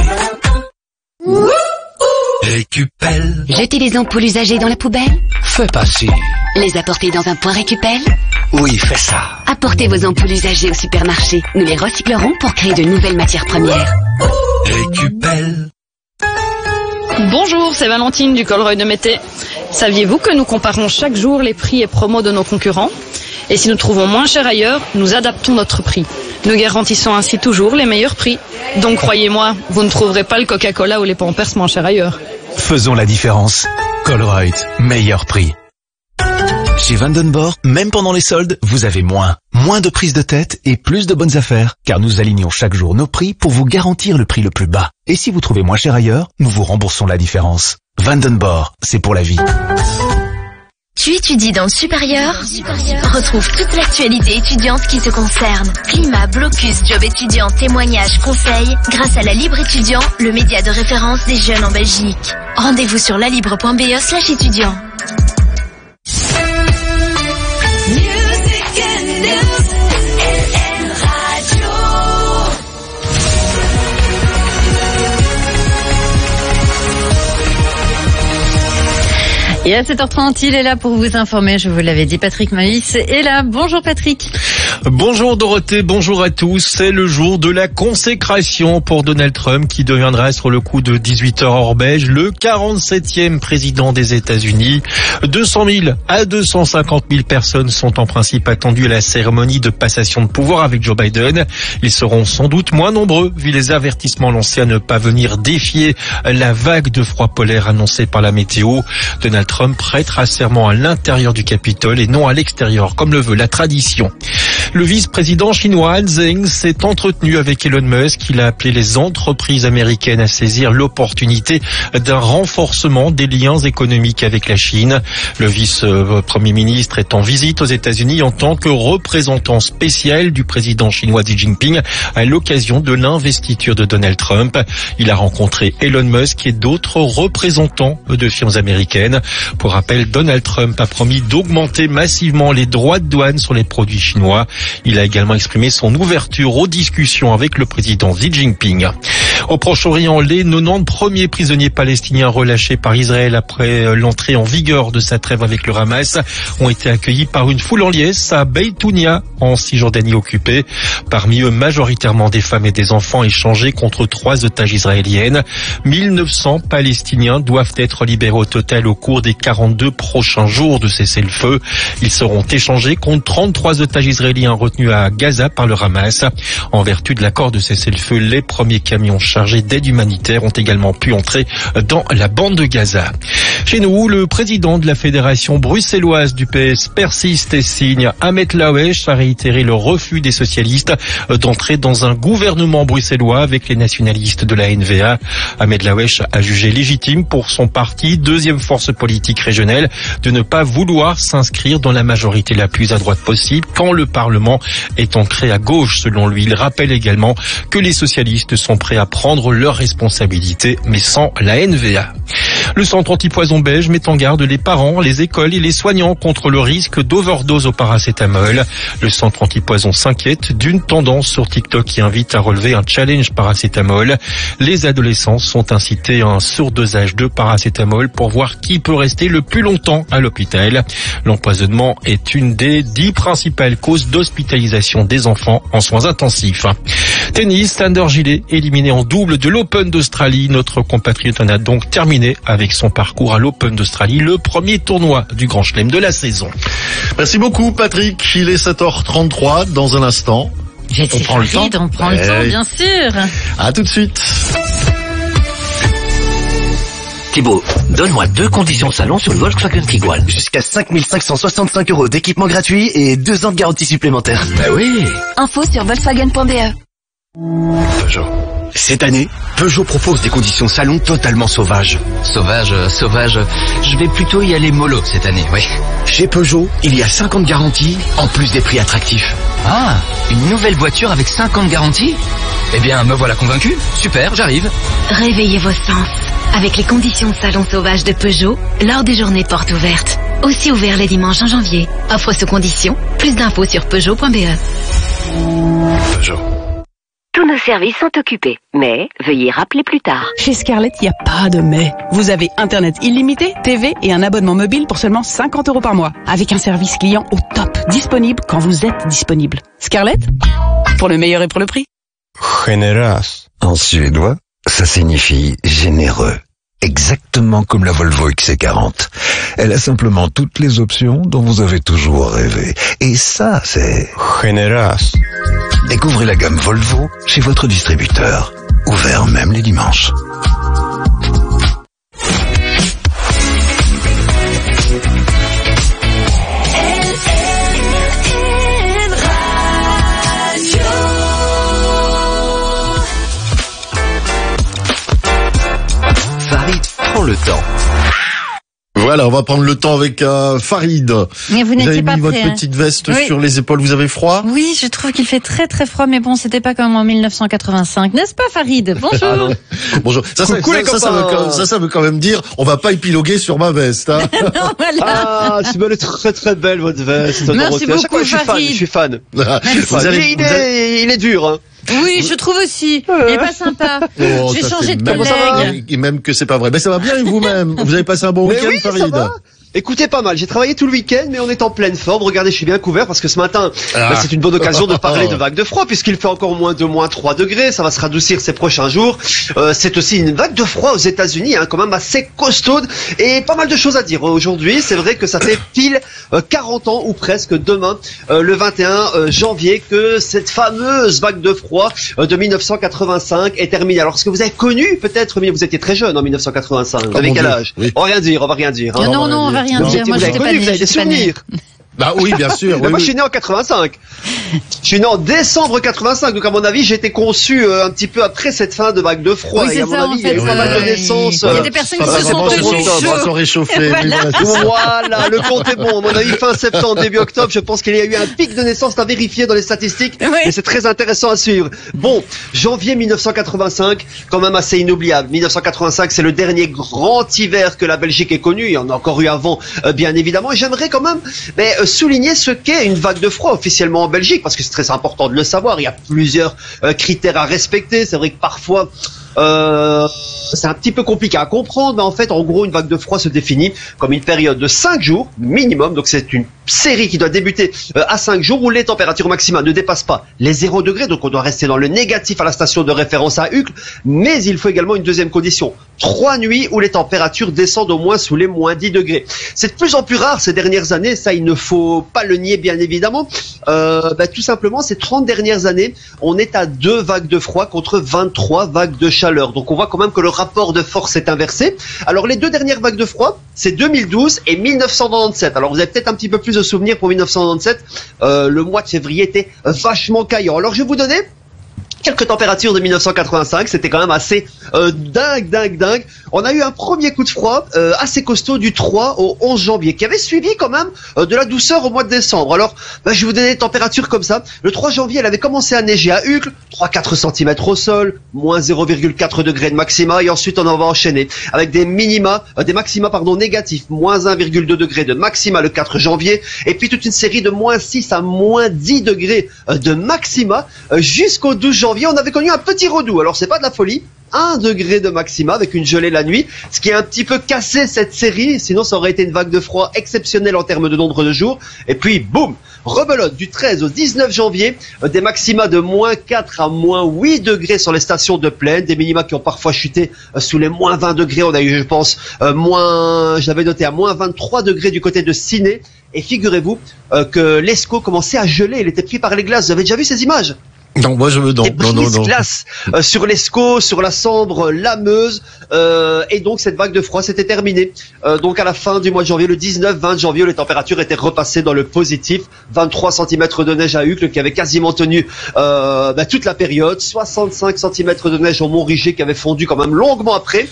Speaker 15: Récupelle.
Speaker 10: Jeter les ampoules usagées dans la poubelle?
Speaker 15: Fais pas si.
Speaker 10: Les apporter dans un point récupelle?
Speaker 15: Oui, fais ça.
Speaker 10: Apportez vos ampoules usagées au supermarché. Nous les recyclerons pour créer de nouvelles matières premières.
Speaker 15: Récupelle.
Speaker 18: Bonjour, c'est Valentine du Colruyt de Mété. Saviez-vous que nous comparons chaque jour les prix et promos de nos concurrents? Et si nous trouvons moins cher ailleurs, nous adaptons notre prix. Nous garantissons ainsi toujours les meilleurs prix. Donc croyez-moi, vous ne trouverez pas le Coca-Cola ou les Pampers moins chers ailleurs.
Speaker 15: Faisons la différence. Colruyt, meilleur prix. Chez Vandenborg, même pendant les soldes, vous avez moins de prises de tête et plus de bonnes affaires, car nous alignons chaque jour nos prix pour vous garantir le prix le plus bas. Et si vous trouvez moins cher ailleurs, nous vous remboursons la différence. Vandenborg, c'est pour la vie.
Speaker 10: Tu étudies dans le supérieur? Retrouve toute l'actualité étudiante qui te concerne. Climat, blocus, job étudiant, témoignages, conseils, grâce à La Libre étudiant, le média de référence des jeunes en Belgique. Rendez-vous sur lalibre.be/étudiant.
Speaker 4: Et à 7h30, il est là pour vous informer. Je vous l'avais dit, Patrick Maïs est là. Bonjour Patrick.
Speaker 1: Bonjour Dorothée, bonjour à tous. C'est le jour de la consécration pour Donald Trump qui deviendra sur le coup de 18h hors beige le 47e président des États-Unis. 200 000 à 250 000 personnes sont en principe attendues à la cérémonie de passation de pouvoir avec Joe Biden. Ils seront sans doute moins nombreux vu les avertissements lancés à ne pas venir défier la vague de froid polaire annoncée par la météo. Donald Trump prêtera serment à l'intérieur du Capitole et non à l'extérieur, comme le veut la tradition. Le vice-président chinois Han Zheng s'est entretenu avec Elon Musk. Il a appelé les entreprises américaines à saisir l'opportunité d'un renforcement des liens économiques avec la Chine. Le vice-premier ministre est en visite aux États-Unis en tant que représentant spécial du président chinois Xi Jinping à l'occasion de l'investiture de Donald Trump. Il a rencontré Elon Musk et d'autres représentants de firmes américaines. Pour rappel, Donald Trump a promis d'augmenter massivement les droits de douane sur les produits chinois. Il a également exprimé son ouverture aux discussions avec le président Xi Jinping. Au Proche-Orient, les 90 premiers prisonniers palestiniens relâchés par Israël après l'entrée en vigueur de sa trêve avec le Hamas ont été accueillis par une foule en liesse à Beitounia, en Cisjordanie occupée. Parmi eux, majoritairement des femmes et des enfants échangés contre 3 otages israéliennes. 1900 Palestiniens doivent être libérés au total au cours des 42 prochains jours de cessez-le-feu. Ils seront échangés contre 33 otages israéliens retenus à Gaza par le Hamas. En vertu de l'accord de cessez-le-feu, les premiers camions chargés d'aide humanitaire ont également pu entrer dans la bande de Gaza. Chez nous, le président de la fédération bruxelloise du PS persiste et signe. Ahmed Laouesh a réitéré le refus des socialistes d'entrer dans un gouvernement bruxellois avec les nationalistes de la NVA. Ahmed Laouesh a jugé légitime pour son parti, deuxième force politique régionale, de ne pas vouloir s'inscrire dans la majorité la plus à droite possible quand le Parlement est ancré à gauche, selon lui. Il rappelle également que les socialistes sont prêts à prendre leurs responsabilités, mais sans la NVA. Le centre antipoison belge met en garde les parents, les écoles et les soignants contre le risque d'overdose au paracétamol. Le centre antipoison s'inquiète d'une tendance sur TikTok qui invite à relever un challenge paracétamol. Les adolescents sont incités à un surdosage de paracétamol pour voir qui peut rester le plus longtemps à l'hôpital. L'empoisonnement est une des 10 principales causes d'hospitalisation des enfants en soins intensifs. Tennis, Sander Gillet éliminé en double de l'Open d'Australie. Notre compatriote en a donc terminé avec son parcours à l'Open d'Australie, le premier tournoi du Grand Chelem de la saison.
Speaker 2: Merci beaucoup Patrick, il est 7h33 dans un instant.
Speaker 4: On prend le temps, bien sûr.
Speaker 2: À tout de suite.
Speaker 5: Thibaut, donne-moi 2 conditions de salon sur le Volkswagen Tiguan. Jusqu'à 5 565 € d'équipement gratuit et 2 ans de garantie supplémentaire. Bah oui.
Speaker 10: Info sur Volkswagen.be.
Speaker 5: Peugeot. Cette année, Peugeot propose des conditions salon totalement sauvages.
Speaker 9: Sauvage. Je vais plutôt y aller mollo cette année, oui.
Speaker 5: Chez Peugeot, il y a 5 ans de garantie, en plus des prix attractifs.
Speaker 9: Ah, une nouvelle voiture avec 5 ans de garantie ? Eh bien, me voilà convaincu. Super, j'arrive.
Speaker 10: Réveillez vos sens avec les conditions salon sauvage de Peugeot lors des journées portes ouvertes. Aussi ouvert les dimanches en janvier. Offre sous conditions. Plus d'infos sur Peugeot.be.
Speaker 5: Peugeot.
Speaker 16: Tous nos services sont occupés, mais veuillez rappeler plus tard.
Speaker 19: Chez Scarlett, il n'y a pas de mais. Vous avez Internet illimité, TV et un abonnement mobile pour seulement 50 € par mois. Avec un service client au top, disponible quand vous êtes disponible. Scarlett, pour le meilleur et pour le prix.
Speaker 6: Generös. En suédois, ça signifie généreux. Exactement comme la Volvo XC40. Elle a simplement toutes les options dont vous avez toujours rêvé. Et ça, c'est...
Speaker 8: Generös.
Speaker 6: Découvrez la gamme Volvo chez votre distributeur. Ouvert même les dimanches.
Speaker 5: Farid prend le temps.
Speaker 2: Voilà, on va prendre le temps avec Farid.
Speaker 4: Mais vous n'étiez
Speaker 2: avez
Speaker 4: pas
Speaker 2: mis
Speaker 4: prêt,
Speaker 2: votre petite veste
Speaker 4: Oui.
Speaker 2: sur les épaules, vous avez froid?
Speaker 4: Oui, je trouve qu'il fait très très froid, mais bon, c'était pas comme en 1985, n'est-ce pas Farid? Bonjour.
Speaker 2: Bonjour. Ça veut quand même dire, on va pas épiloguer sur ma veste, hein.
Speaker 4: Non, voilà.
Speaker 20: Ah, c'est belle, très très belle votre veste.
Speaker 4: Merci
Speaker 20: Dorothée. À chaque
Speaker 4: beaucoup,
Speaker 20: fois, je suis fan. Il est dur, hein.
Speaker 4: Oui, je trouve aussi. Il est pas sympa.
Speaker 2: Oh,
Speaker 4: J'ai
Speaker 2: ça,
Speaker 4: changé
Speaker 2: c'est
Speaker 4: de
Speaker 2: même-
Speaker 4: collègue.
Speaker 2: Et même que c'est pas vrai. Mais ça va bien et vous-même? Vous avez passé un bon
Speaker 20: Mais
Speaker 2: week-end,
Speaker 20: oui, ça
Speaker 2: Farid?
Speaker 20: va. Écoutez, pas mal. J'ai travaillé tout le week-end, mais on est en pleine forme. Regardez, je suis bien couvert parce que ce matin, c'est une bonne occasion de parler de vagues de froid puisqu'il fait encore moins 3 degrés. Ça va se radoucir ces prochains jours. C'est aussi une vague de froid aux États-Unis, quand même assez costaude et pas mal de choses à dire aujourd'hui. C'est vrai que ça fait pile 40 ans ou presque demain, le 21 janvier, que cette fameuse vague de froid de 1985 est terminée. Alors, est-ce que vous avez connu peut-être, mais vous étiez très jeune en 1985. Vous avez quel âge? On va rien dire. On va rien dire.
Speaker 4: Non, on va rien dire. Moi, j'étais pas née.
Speaker 20: Vous avez des souvenirs.
Speaker 2: Bah oui, bien sûr.
Speaker 20: Moi, je suis né en 85. Je suis né en décembre 85. Donc, à mon avis, j'ai été conçu un petit peu après cette fin de vague de froid.
Speaker 4: Oui,
Speaker 20: et à mon avis, il y a eu pas mal de naissances.
Speaker 4: Il y a des personnes qui se sont tenues
Speaker 2: réchauffées.
Speaker 20: Voilà, le compte est bon. À mon avis, fin septembre, début octobre, je pense qu'il y a eu un pic de naissance à vérifier dans les statistiques. Et c'est très intéressant à suivre. Bon, janvier 1985, quand même assez inoubliable. 1985, c'est le dernier grand hiver que la Belgique ait connu. Il y en a encore eu avant, bien évidemment. Et j'aimerais quand même, souligner ce qu'est une vague de froid officiellement en Belgique, parce que c'est très important de le savoir. Il y a plusieurs critères à respecter. C'est vrai que parfois c'est un petit peu compliqué à comprendre, mais en fait, en gros, une vague de froid se définit comme une période de 5 jours minimum. Donc c'est une série qui doit débuter à 5 jours où les températures maximales ne dépassent pas les 0 degrés. Donc on doit rester dans le négatif à la station de référence à Uccle. Mais il faut également une deuxième condition: 3 nuits où les températures descendent au moins sous les moins 10 degrés. C'est de plus en plus rare ces dernières années. Ça, il ne faut pas le nier, bien évidemment. Tout simplement, ces 30 dernières années, on est à 2 vagues de froid contre 23 vagues de chaleur. Donc on voit quand même que le rapport de force est inversé. Alors les 2 dernières vagues de froid, c'est 2012 et 1997. Alors vous avez peut-être un petit peu plus de souvenirs pour 1997. Le mois de février était vachement caillant. Alors je vais vous donner quelques températures de 1985, c'était quand même assez dingue. On a eu un premier coup de froid assez costaud du 3 au 11 janvier, qui avait suivi quand même de la douceur au mois de décembre. Alors, je vais vous donner des températures comme ça. Le 3 janvier, elle avait commencé à neiger à Uccle, 3-4 cm au sol, moins 0,4 degrés de maxima, et ensuite on en va enchaîner avec des maxima négatifs, moins 1,2 degrés de maxima le 4 janvier, et puis toute une série de moins 6 à moins 10 degrés de maxima jusqu'au 12 janvier. On avait connu un petit redout. Alors c'est pas de la folie, 1 degré de maxima avec une gelée la nuit, ce qui a un petit peu cassé cette série. Sinon ça aurait été une vague de froid exceptionnelle en termes de nombre de jours. Et puis boum, rebelote du 13 au 19 janvier, des maxima de moins 4 à moins 8 degrés sur les stations de plaine, des minima qui ont parfois chuté sous les moins 20 degrés. On a eu, je pense, j'avais noté à moins 23 degrés du côté de Ciné. Et figurez-vous que l'Escaut commençait à geler, il était pris par les glaces. Vous avez déjà vu ces images?
Speaker 2: Non, moi je veux
Speaker 20: des brises glaces sur l'Escaut, sur la Sambre, la Meuse, et donc cette vague de froid s'était terminée. Donc à la fin du mois de janvier, le 19-20 janvier, les températures étaient repassées dans le positif. 23 cm de neige à Uccle qui avait quasiment tenu toute la période. 65 cm de neige au Mont-Riger qui avait fondu quand même longuement après.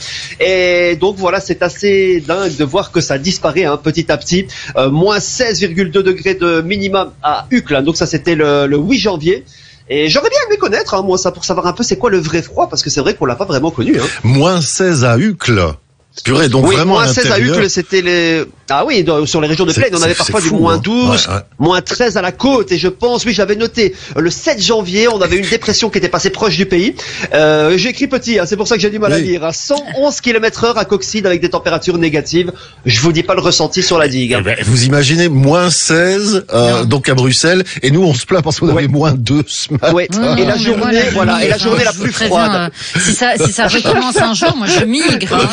Speaker 20: Et donc voilà, c'est assez dingue de voir que ça disparaît petit à petit. Moins 16,2 degrés de minimum à Uccle. Donc ça c'était le 8 janvier. Et j'aurais bien aimé connaître, moi, ça, pour savoir un peu c'est quoi le vrai froid, parce que c'est vrai qu'on l'a pas vraiment connu.
Speaker 2: Moins 16 à Uccle. Purée, donc
Speaker 20: oui,
Speaker 2: vraiment
Speaker 20: moins 16 à Uccle, c'était les... Ah oui, sur les régions de plaine, on avait parfois du moins 12, moins 13 à la côte, et je pense, oui, j'avais noté, le 7 janvier, on avait une dépression qui était passée proche du pays. J'ai écrit petit, c'est pour ça que j'ai du mal à lire. À 111 km/h à Coxide avec des températures négatives. Je vous dis pas le ressenti sur la digue.
Speaker 2: Vous imaginez, moins 16, donc à Bruxelles, et nous, on se plaint parce qu'on avait moins 2 ce matin.
Speaker 20: Oui, et la journée, et la journée la plus froide.
Speaker 4: Si ça recommence un jour, moi je migre,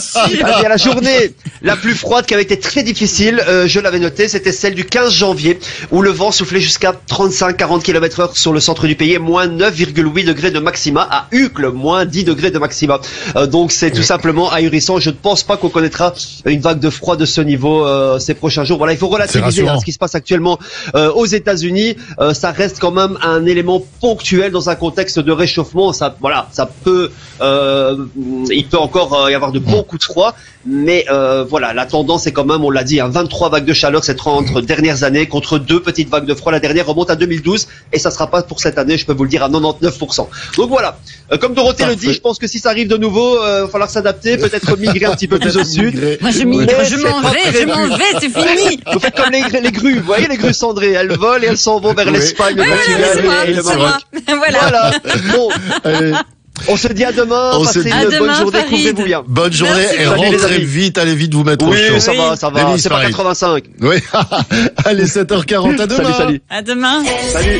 Speaker 20: Et la journée la plus froide qui avait été très difficile, je l'avais noté, c'était celle du 15 janvier où le vent soufflait jusqu'à 35-40 km/h sur le centre du pays et moins 9,8 degrés de maxima à Uccle, moins 10 degrés de maxima. Donc c'est tout simplement ahurissant. Je ne pense pas qu'on connaîtra une vague de froid de ce niveau ces prochains jours. Voilà, il faut relativiser ce qui se passe actuellement aux États-Unis. Ça reste quand même un élément ponctuel dans un contexte de réchauffement. Ça peut, il peut encore y avoir de bons coups de froid, mais voilà, la tendance est quand même, on l'a dit, 23 vagues de chaleur ces 30 dernières années contre 2 petites vagues de froid. La dernière remonte à 2012 et ça sera pas pour cette année, je peux vous le dire, à 99%. Donc voilà, comme Dorothée le dit, je pense que si ça arrive de nouveau, il va falloir s'adapter, peut-être migrer un petit peu plus au sud.
Speaker 4: Moi je m'en vais, c'est fini.
Speaker 20: Vous faites comme les grues, vous voyez les grues cendrées, elles volent et elles s'en vont vers l'Espagne, le Portugal et le Maroc.
Speaker 4: Voilà.
Speaker 20: Bon.
Speaker 2: Allez.
Speaker 20: On se dit à demain. Passez une bonne journée. Couvrez-vous bien.
Speaker 2: Bonne journée et rentrez vite. Allez vite vous mettre au chaud.
Speaker 20: Oui, ça va. C'est pas 85.
Speaker 2: Oui. Allez, 7h40. À demain.
Speaker 20: Salut.
Speaker 4: À demain.
Speaker 20: Salut.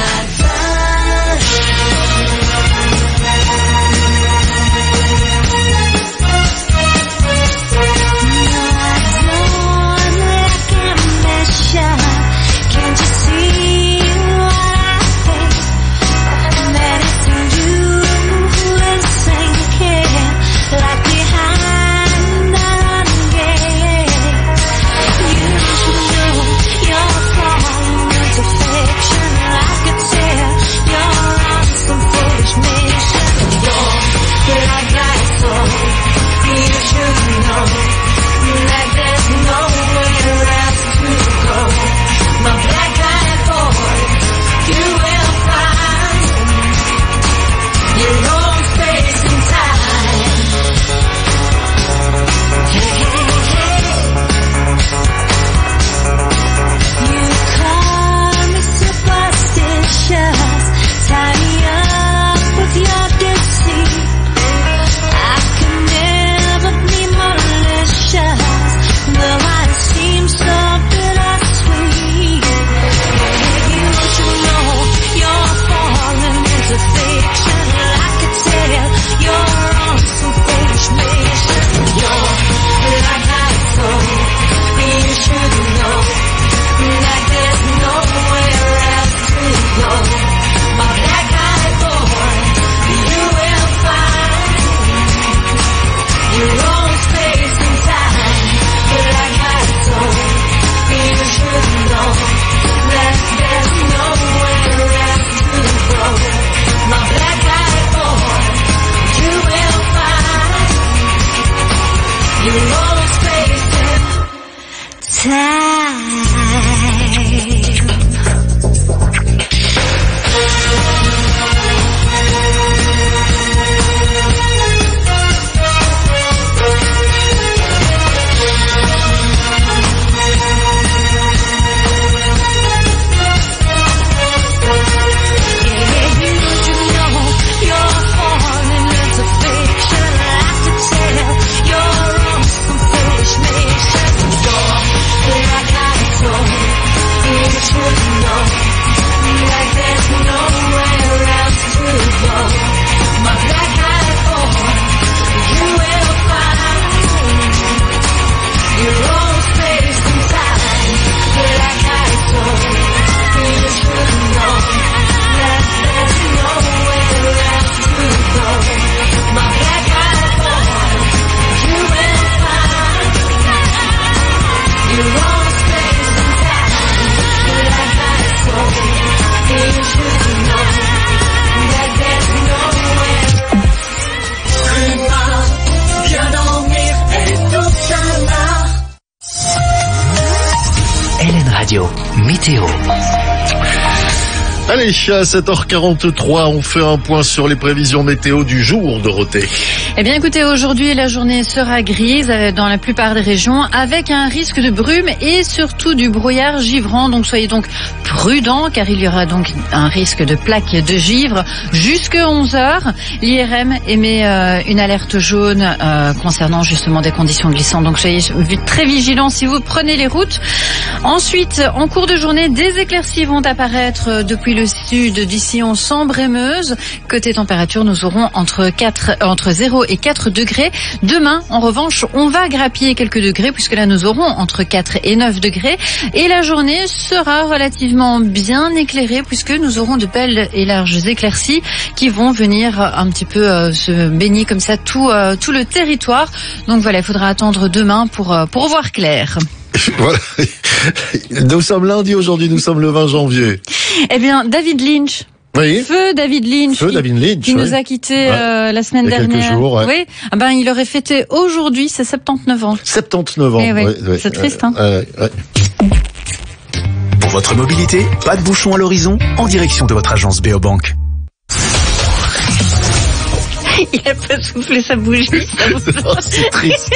Speaker 3: Météo.
Speaker 2: Allez, à 7h43, on fait un point sur les prévisions météo du jour, Dorothée.
Speaker 4: Eh bien, écoutez, aujourd'hui, la journée sera grise dans la plupart des régions, avec un risque de brume et surtout du brouillard givrant. Donc, soyez donc prudents, car il y aura donc un risque de plaques de givre jusque 11h. L'IRM émet une alerte jaune concernant justement des conditions glissantes. Donc, soyez très vigilants si vous prenez les routes. Ensuite, en cours de journée, des éclaircies vont apparaître depuis le sud d'Issy-en Sambre-et-Meuse. Côté température, nous aurons entre 0 et 4 degrés. Demain, en revanche, on va grappiller quelques degrés, puisque là, nous aurons entre 4 et 9 degrés. Et la journée sera relativement bien éclairée, puisque nous aurons de belles et larges éclaircies qui vont venir un petit peu se baigner comme ça tout le territoire. Donc voilà, il faudra attendre demain pour voir clair.
Speaker 2: Voilà. Nous sommes lundi aujourd'hui, nous sommes le 20 janvier.
Speaker 4: Eh bien, David Lynch.
Speaker 2: Oui.
Speaker 4: Feu David Lynch. Qui nous a quittés la semaine dernière.
Speaker 2: Il y a quelques jours, ouais.
Speaker 4: Oui. Ah ben, il aurait fêté aujourd'hui ses 79 ans.
Speaker 2: 79 ans.
Speaker 4: Eh oui.
Speaker 2: Ouais.
Speaker 4: C'est triste, hein.
Speaker 15: Pour votre mobilité, pas de bouchon à l'horizon, en direction de votre agence Beobank.
Speaker 4: Il a pas soufflé sa bougie.
Speaker 2: Non, c'est triste.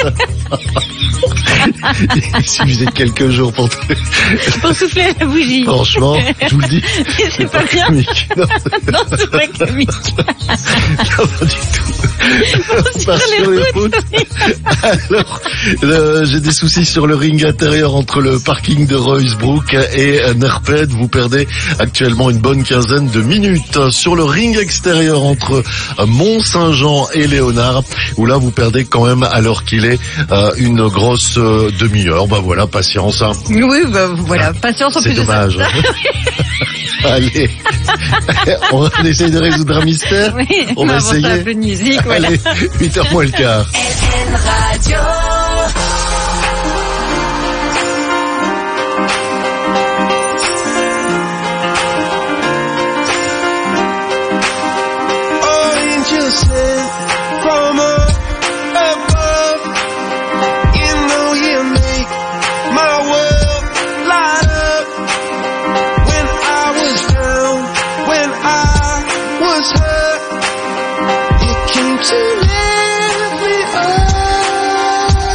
Speaker 2: Il suffisait de quelques jours pour
Speaker 4: souffler la bougie.
Speaker 2: Franchement, je vous le dis.
Speaker 4: C'est pas bien.
Speaker 2: Comique. Non,
Speaker 4: c'est pas comique.
Speaker 2: Non, pas du tout. On part sur les routes. Alors, j'ai des soucis sur le ring intérieur entre le parking de Roysbrook et Nerped. Vous perdez actuellement une bonne quinzaine de minutes. Sur le ring extérieur entre Mont-Saint-Jean et Léonard, où là vous perdez quand même, à l'heure qu'il est, une grosse demi-heure. Bah voilà, patience. Hein.
Speaker 4: Oui, bah voilà, patience en plus.
Speaker 2: C'est dommage. Allez, on essaye de résoudre un mystère.
Speaker 4: Oui,
Speaker 2: on va essayer.
Speaker 4: Un peu de musique, voilà.
Speaker 2: Allez, 8h moins le quart.
Speaker 11: LN Radio. From above, you know you make my world light up. When I was down, when I was hurt, you came to lift me up.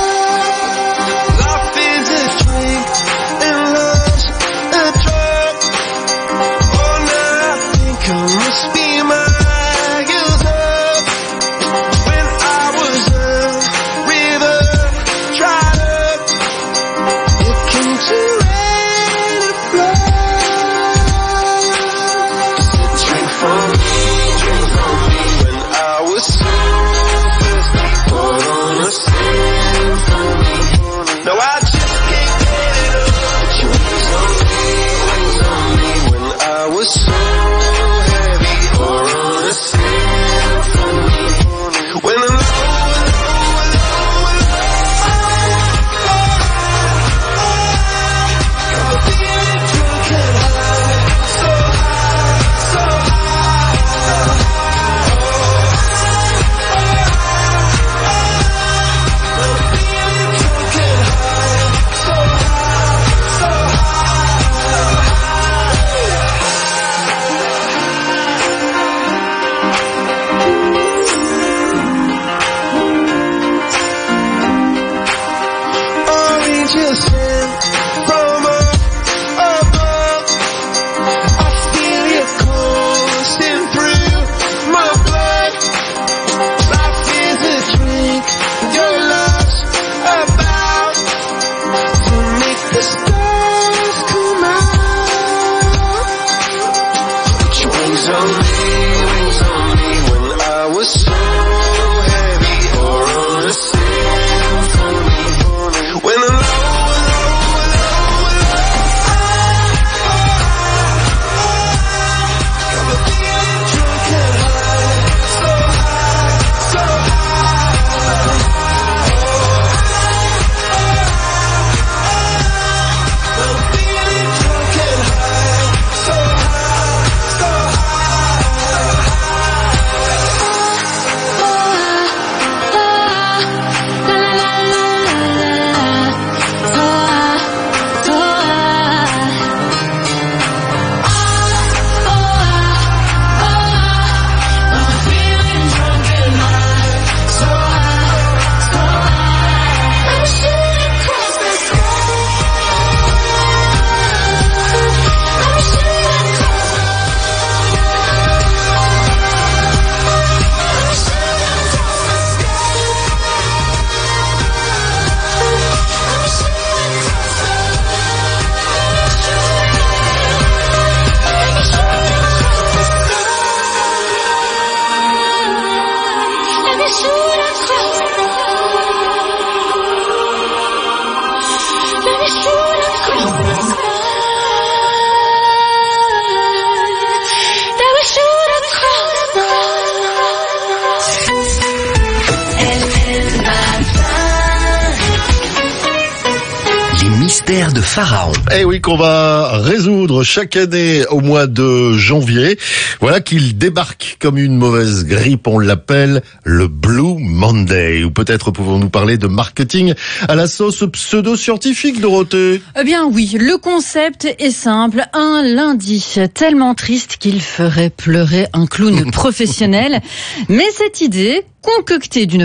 Speaker 5: mystère de Pharaon.
Speaker 2: Eh oui, qu'on va résoudre chaque année au mois de janvier. Voilà qu'il débarque comme une mauvaise grippe, on l'appelle le Blue Monday. Ou peut-être pouvons-nous parler de marketing à la sauce pseudo-scientifique, Dorothée?
Speaker 4: Eh bien oui, le concept est simple. Un lundi tellement triste qu'il ferait pleurer un clown professionnel. Mais cette idée, concoctée d'une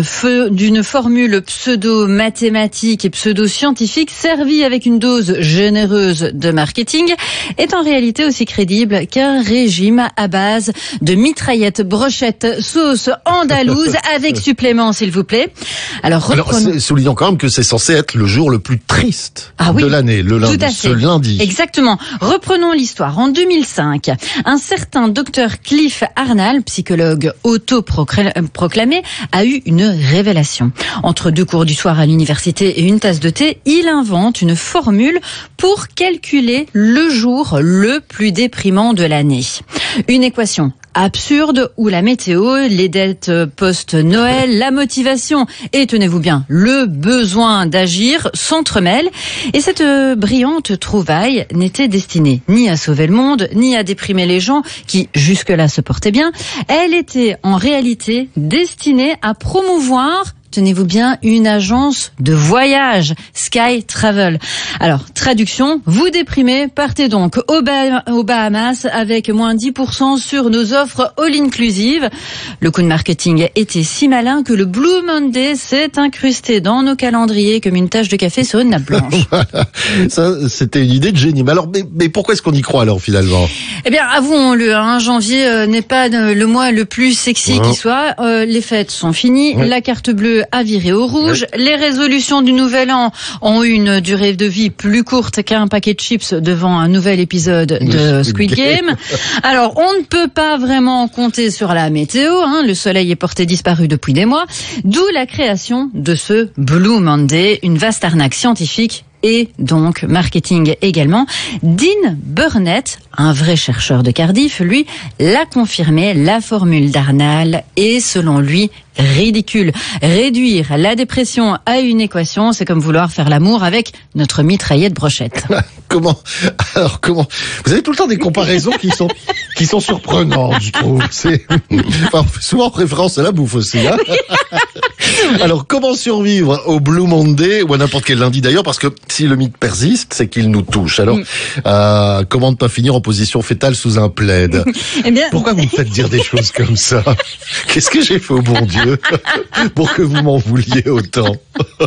Speaker 4: formule pseudo-mathématique et pseudo-scientifique servie avec une dose généreuse de marketing, est en réalité aussi crédible qu'un régime à base de mitraillettes, brochettes, sauce andalouse avec supplément, s'il vous plaît. Alors
Speaker 2: soulignons quand même que c'est censé être le jour le plus triste de l'année, le lundi, ce lundi.
Speaker 4: Exactement. Reprenons l'histoire. En 2005, un certain docteur Cliff Arnall, psychologue autoproclamé, a eu une révélation. Entre 2 cours du soir à l'université et une tasse de thé, il invente une formule pour calculer le jour le plus déprimant de l'année. Une équation absurde où la météo, les dettes post-Noël, la motivation et, tenez-vous bien, le besoin d'agir s'entremêlent. Et cette brillante trouvaille n'était destinée ni à sauver le monde, ni à déprimer les gens qui jusque-là se portaient bien. Elle était en réalité destinée à promouvoir, tenez-vous bien, une agence de voyage, Sky Travel. Alors, traduction, vous déprimez, partez donc aux Bahamas avec moins 10% sur nos offres all-inclusive. Le coup de marketing était si malin que le Blue Monday s'est incrusté dans nos calendriers comme une tache de café sur une nappe blanche.
Speaker 2: Voilà. Ça, c'était une idée de génie. Mais alors, mais pourquoi est-ce qu'on y croit alors finalement?
Speaker 4: Eh bien, avouons-le, janvier n'est pas le mois le plus sexy qui soit. Les fêtes sont finies, la carte bleue a viré au rouge. Les résolutions du nouvel an ont eu une durée de vie plus courte qu'un paquet de chips devant un nouvel épisode de Squid Game. Alors, on ne peut pas vraiment compter sur la météo. Le soleil est porté disparu depuis des mois. D'où la création de ce Blue Monday, une vaste arnaque scientifique et donc marketing également. Dean Burnett, un vrai chercheur de Cardiff, lui, l'a confirmé, la formule d'Arnall est, selon lui, ridicule. Réduire la dépression à une équation, c'est comme vouloir faire l'amour avec notre mitraillette brochette.
Speaker 2: Comment? Vous avez tout le temps des comparaisons qui sont surprenantes, je trouve. On fait souvent référence à la bouffe aussi, hein. Alors, comment survivre au Blue Monday, ou à n'importe quel lundi d'ailleurs, parce que si le mythe persiste, c'est qu'il nous touche. Alors, comment ne pas finir en position fétale sous un plaid?
Speaker 4: Eh bien...
Speaker 2: Pourquoi vous me faites dire des choses comme ça? Qu'est-ce que j'ai fait au bon Dieu pour que vous m'en vouliez autant?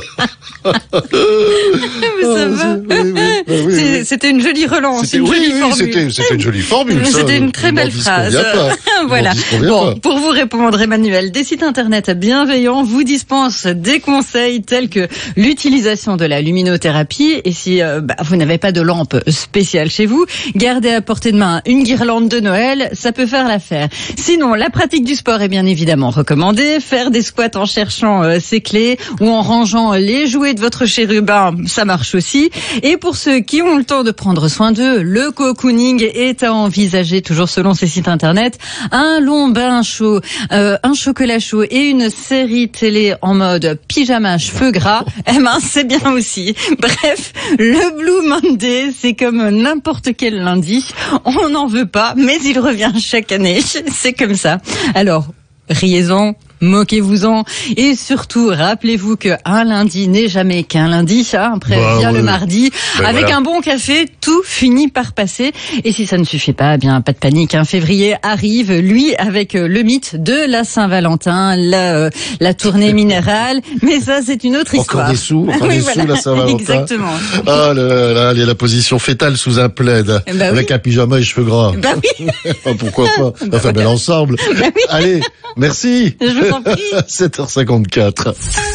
Speaker 4: C'était une jolie relance,
Speaker 2: c'était une jolie formule.
Speaker 4: C'était une très belle phrase. Voilà. Bon, pour vous répondre, Emmanuel, des sites internet bienveillants vous dispensent des conseils tels que l'utilisation de la luminothérapie. Et si vous n'avez pas de lampe spéciale chez vous, gardez à portée de main une guirlande de Noël, ça peut faire l'affaire. Sinon, la pratique du sport est bien évidemment recommandée. Faire des squats en cherchant ses clés ou en rangeant les jouets de votre chérubin, ça marche aussi. Et pour ceux qui ont le temps de prendre soin d'eux, le cocooning est à envisager, toujours selon ces sites internet. Un long bain chaud, un chocolat chaud et une série télé en mode pyjama cheveux gras, c'est bien aussi. Bref, le Blue Monday, c'est comme n'importe quel lundi. On n'en veut pas, mais il revient chaque année. C'est comme ça. Alors, riez-en, moquez-vous-en, et surtout, rappelez-vous qu'un lundi n'est jamais qu'un lundi, après vient le mardi. Avec un bon café, tout finit par passer. Et si ça ne suffit pas, pas de panique. Février arrive, lui, avec le mythe de la Saint-Valentin, la tournée minérale. Mais ça, c'est une autre histoire.
Speaker 2: Encore des sous, la Saint-Valentin.
Speaker 4: Exactement.
Speaker 2: Ah là, il y a la position fétale sous un plaid, avec un pyjama et cheveux gras. Pourquoi pas? Ça fait bel ensemble. Allez, merci.
Speaker 4: Je vous en prie.
Speaker 2: 7h54.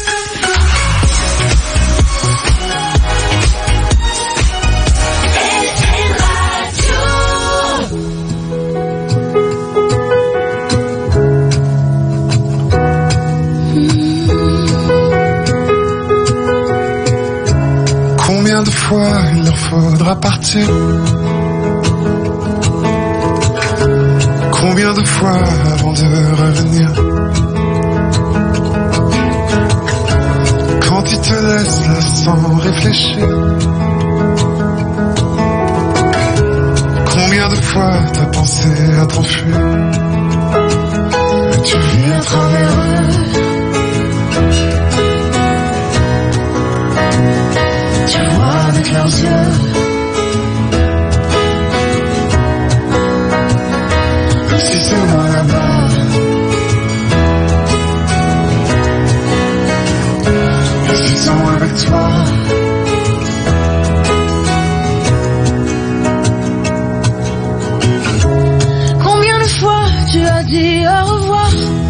Speaker 21: Combien de fois il leur faudra partir? Combien de fois avant de revenir? Quand ils te laissent là sans réfléchir, toi ta pensée à t'enfuir. Et tu vis à travers eux. Tu vois avec leurs yeux. Comme si c'est moi là-bas. Ils sont avec toi.
Speaker 11: Combien de fois tu as dit au revoir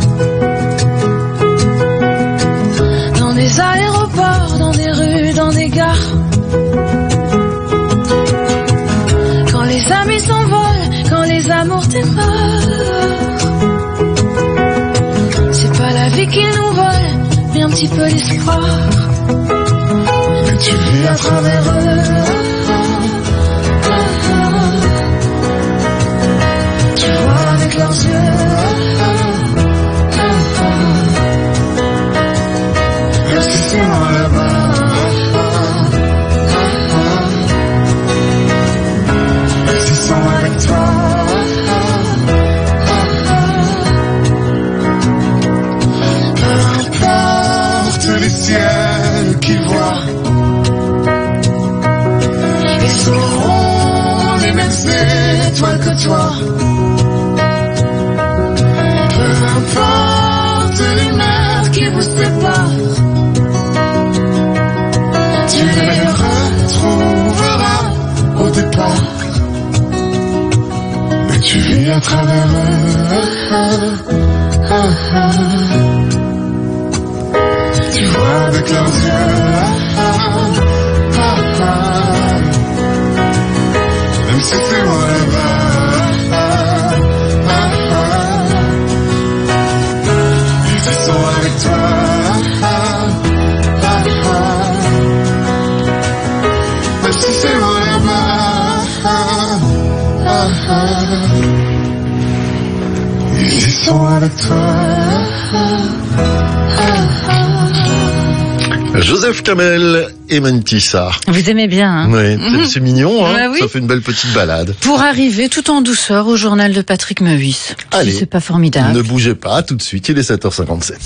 Speaker 11: dans des aéroports, dans des rues, dans des gares. Quand les amis s'envolent, quand les amours t'émeurent. C'est pas la vie qu'ils nous volent, mais un petit peu l'espoir.
Speaker 21: Mais tu vis à travers eux.
Speaker 11: Tu vois avec leurs yeux.
Speaker 21: Comme si c'est moi là-bas. Ils sont avec toi. Peu importe les ciels qu'ils voient. Ils seront les mêmes étoiles que toi. Peu importe les mers qui vous séparent. Tu les retrouveras au départ. Mais tu vis à travers eux. Tu vois avec leurs yeux. Même si c'est moi là-bas. Ils sont avec toi. Même si c'est moi là-bas. Ils sont avec toi.
Speaker 2: Joseph Kamel et Mentissa.
Speaker 4: Vous aimez bien, hein?
Speaker 2: Oui, c'est mignon, hein?
Speaker 4: Bah oui.
Speaker 2: Ça fait une belle petite balade.
Speaker 4: Pour arriver tout en douceur au journal de Patrick Meuis.
Speaker 2: Allez,
Speaker 4: c'est pas formidable.
Speaker 2: Ne bougez pas, tout de suite, il est 7h57.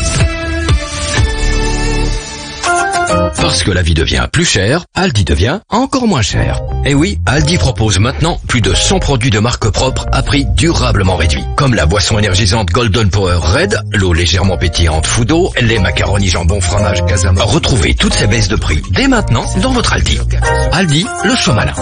Speaker 3: Parce que la vie devient plus chère, Aldi devient encore moins cher. Et oui, Aldi propose maintenant plus de 100 produits de marque propre à prix durablement réduit. Comme la boisson énergisante Golden Power Red, l'eau légèrement pétillante Foudo, les macaronis jambon fromage Casama. Retrouvez toutes ces baisses de prix dès maintenant dans votre Aldi. Aldi, le choix malin.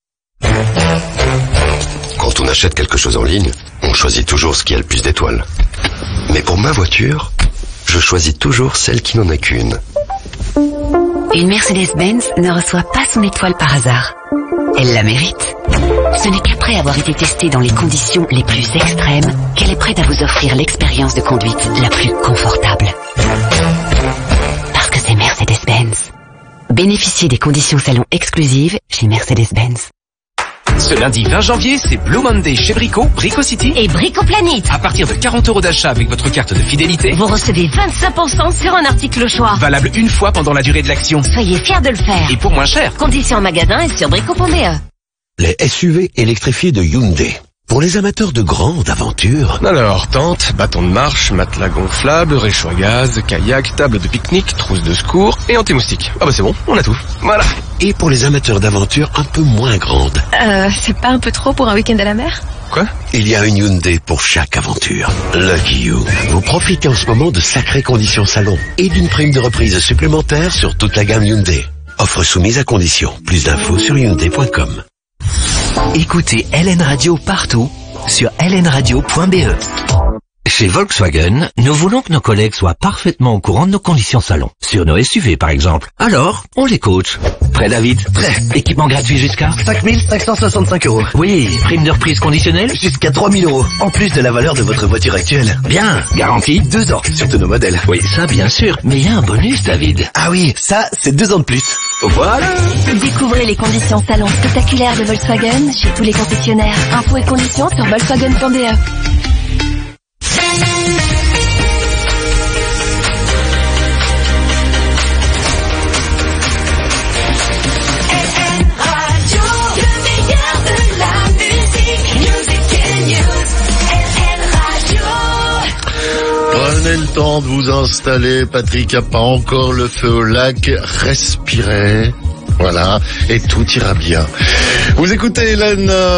Speaker 7: Quand on achète quelque chose en ligne, on choisit toujours ce qui a le plus d'étoiles. Mais pour ma voiture, je choisis toujours celle qui n'en a qu'une.
Speaker 16: Une Mercedes-Benz ne reçoit pas son étoile par hasard. Elle la mérite. Ce n'est qu'après avoir été testée dans les conditions les plus extrêmes qu'elle est prête à vous offrir l'expérience de conduite la plus confortable. Parce que c'est Mercedes-Benz. Bénéficiez des conditions salon exclusives chez Mercedes-Benz.
Speaker 22: Ce lundi 20 janvier, c'est Blue Monday chez Brico, Brico City
Speaker 10: Et Brico Planet.
Speaker 22: À partir de 40 € d'achat avec votre carte de fidélité,
Speaker 10: Vous recevez 25% sur un article au choix.
Speaker 22: valable une fois pendant la durée de l'action.
Speaker 10: Soyez fiers de le faire.
Speaker 22: Et pour moins cher.
Speaker 10: Conditions en magasin et sur brico.be.
Speaker 23: Les SUV électrifiés de Hyundai. Pour les amateurs de grandes aventures.
Speaker 24: Alors, tente, bâton de marche, matelas gonflable, réchaud à gaz, kayak, table de pique-nique, trousse de secours et anti-moustique. Ah bah c'est bon, on a tout. Voilà.
Speaker 23: Et pour les amateurs d'aventures un peu moins grandes.
Speaker 10: C'est pas un peu trop pour un week-end à la mer?
Speaker 24: Quoi?
Speaker 23: Il y a une Hyundai pour chaque aventure. Lucky You. Vous profitez en ce moment de sacrées conditions salon et d'une prime de reprise supplémentaire sur toute la gamme Hyundai. Offre soumise à condition. Plus d'infos sur Hyundai.com.
Speaker 3: Écoutez LN Radio partout sur lnradio.be. Chez Volkswagen, nous voulons que nos collègues soient parfaitement au courant de nos conditions salon. Sur nos SUV, par exemple. Alors, on les coach. Prêt, David?
Speaker 5: Prêt.
Speaker 3: Équipement gratuit jusqu'à
Speaker 5: 5 565 €.
Speaker 3: Oui, prime de reprise conditionnelle
Speaker 5: Jusqu'à 3 000 €, en plus de la valeur de votre voiture actuelle.
Speaker 3: Bien, garantie
Speaker 5: 2 ans, sur tous nos modèles.
Speaker 3: Oui, ça bien sûr, mais il y a un bonus, David.
Speaker 5: Ah oui, ça, c'est 2 ans de plus.
Speaker 3: Voilà.
Speaker 10: Découvrez les conditions salon spectaculaires de Volkswagen chez tous les concessionnaires. Infos et conditions sur volkswagen.be.
Speaker 2: prenez le temps de vous installer. Patrick a pas encore le feu au lac. Respirez. Voilà. Et tout ira bien. Vous écoutez Hélène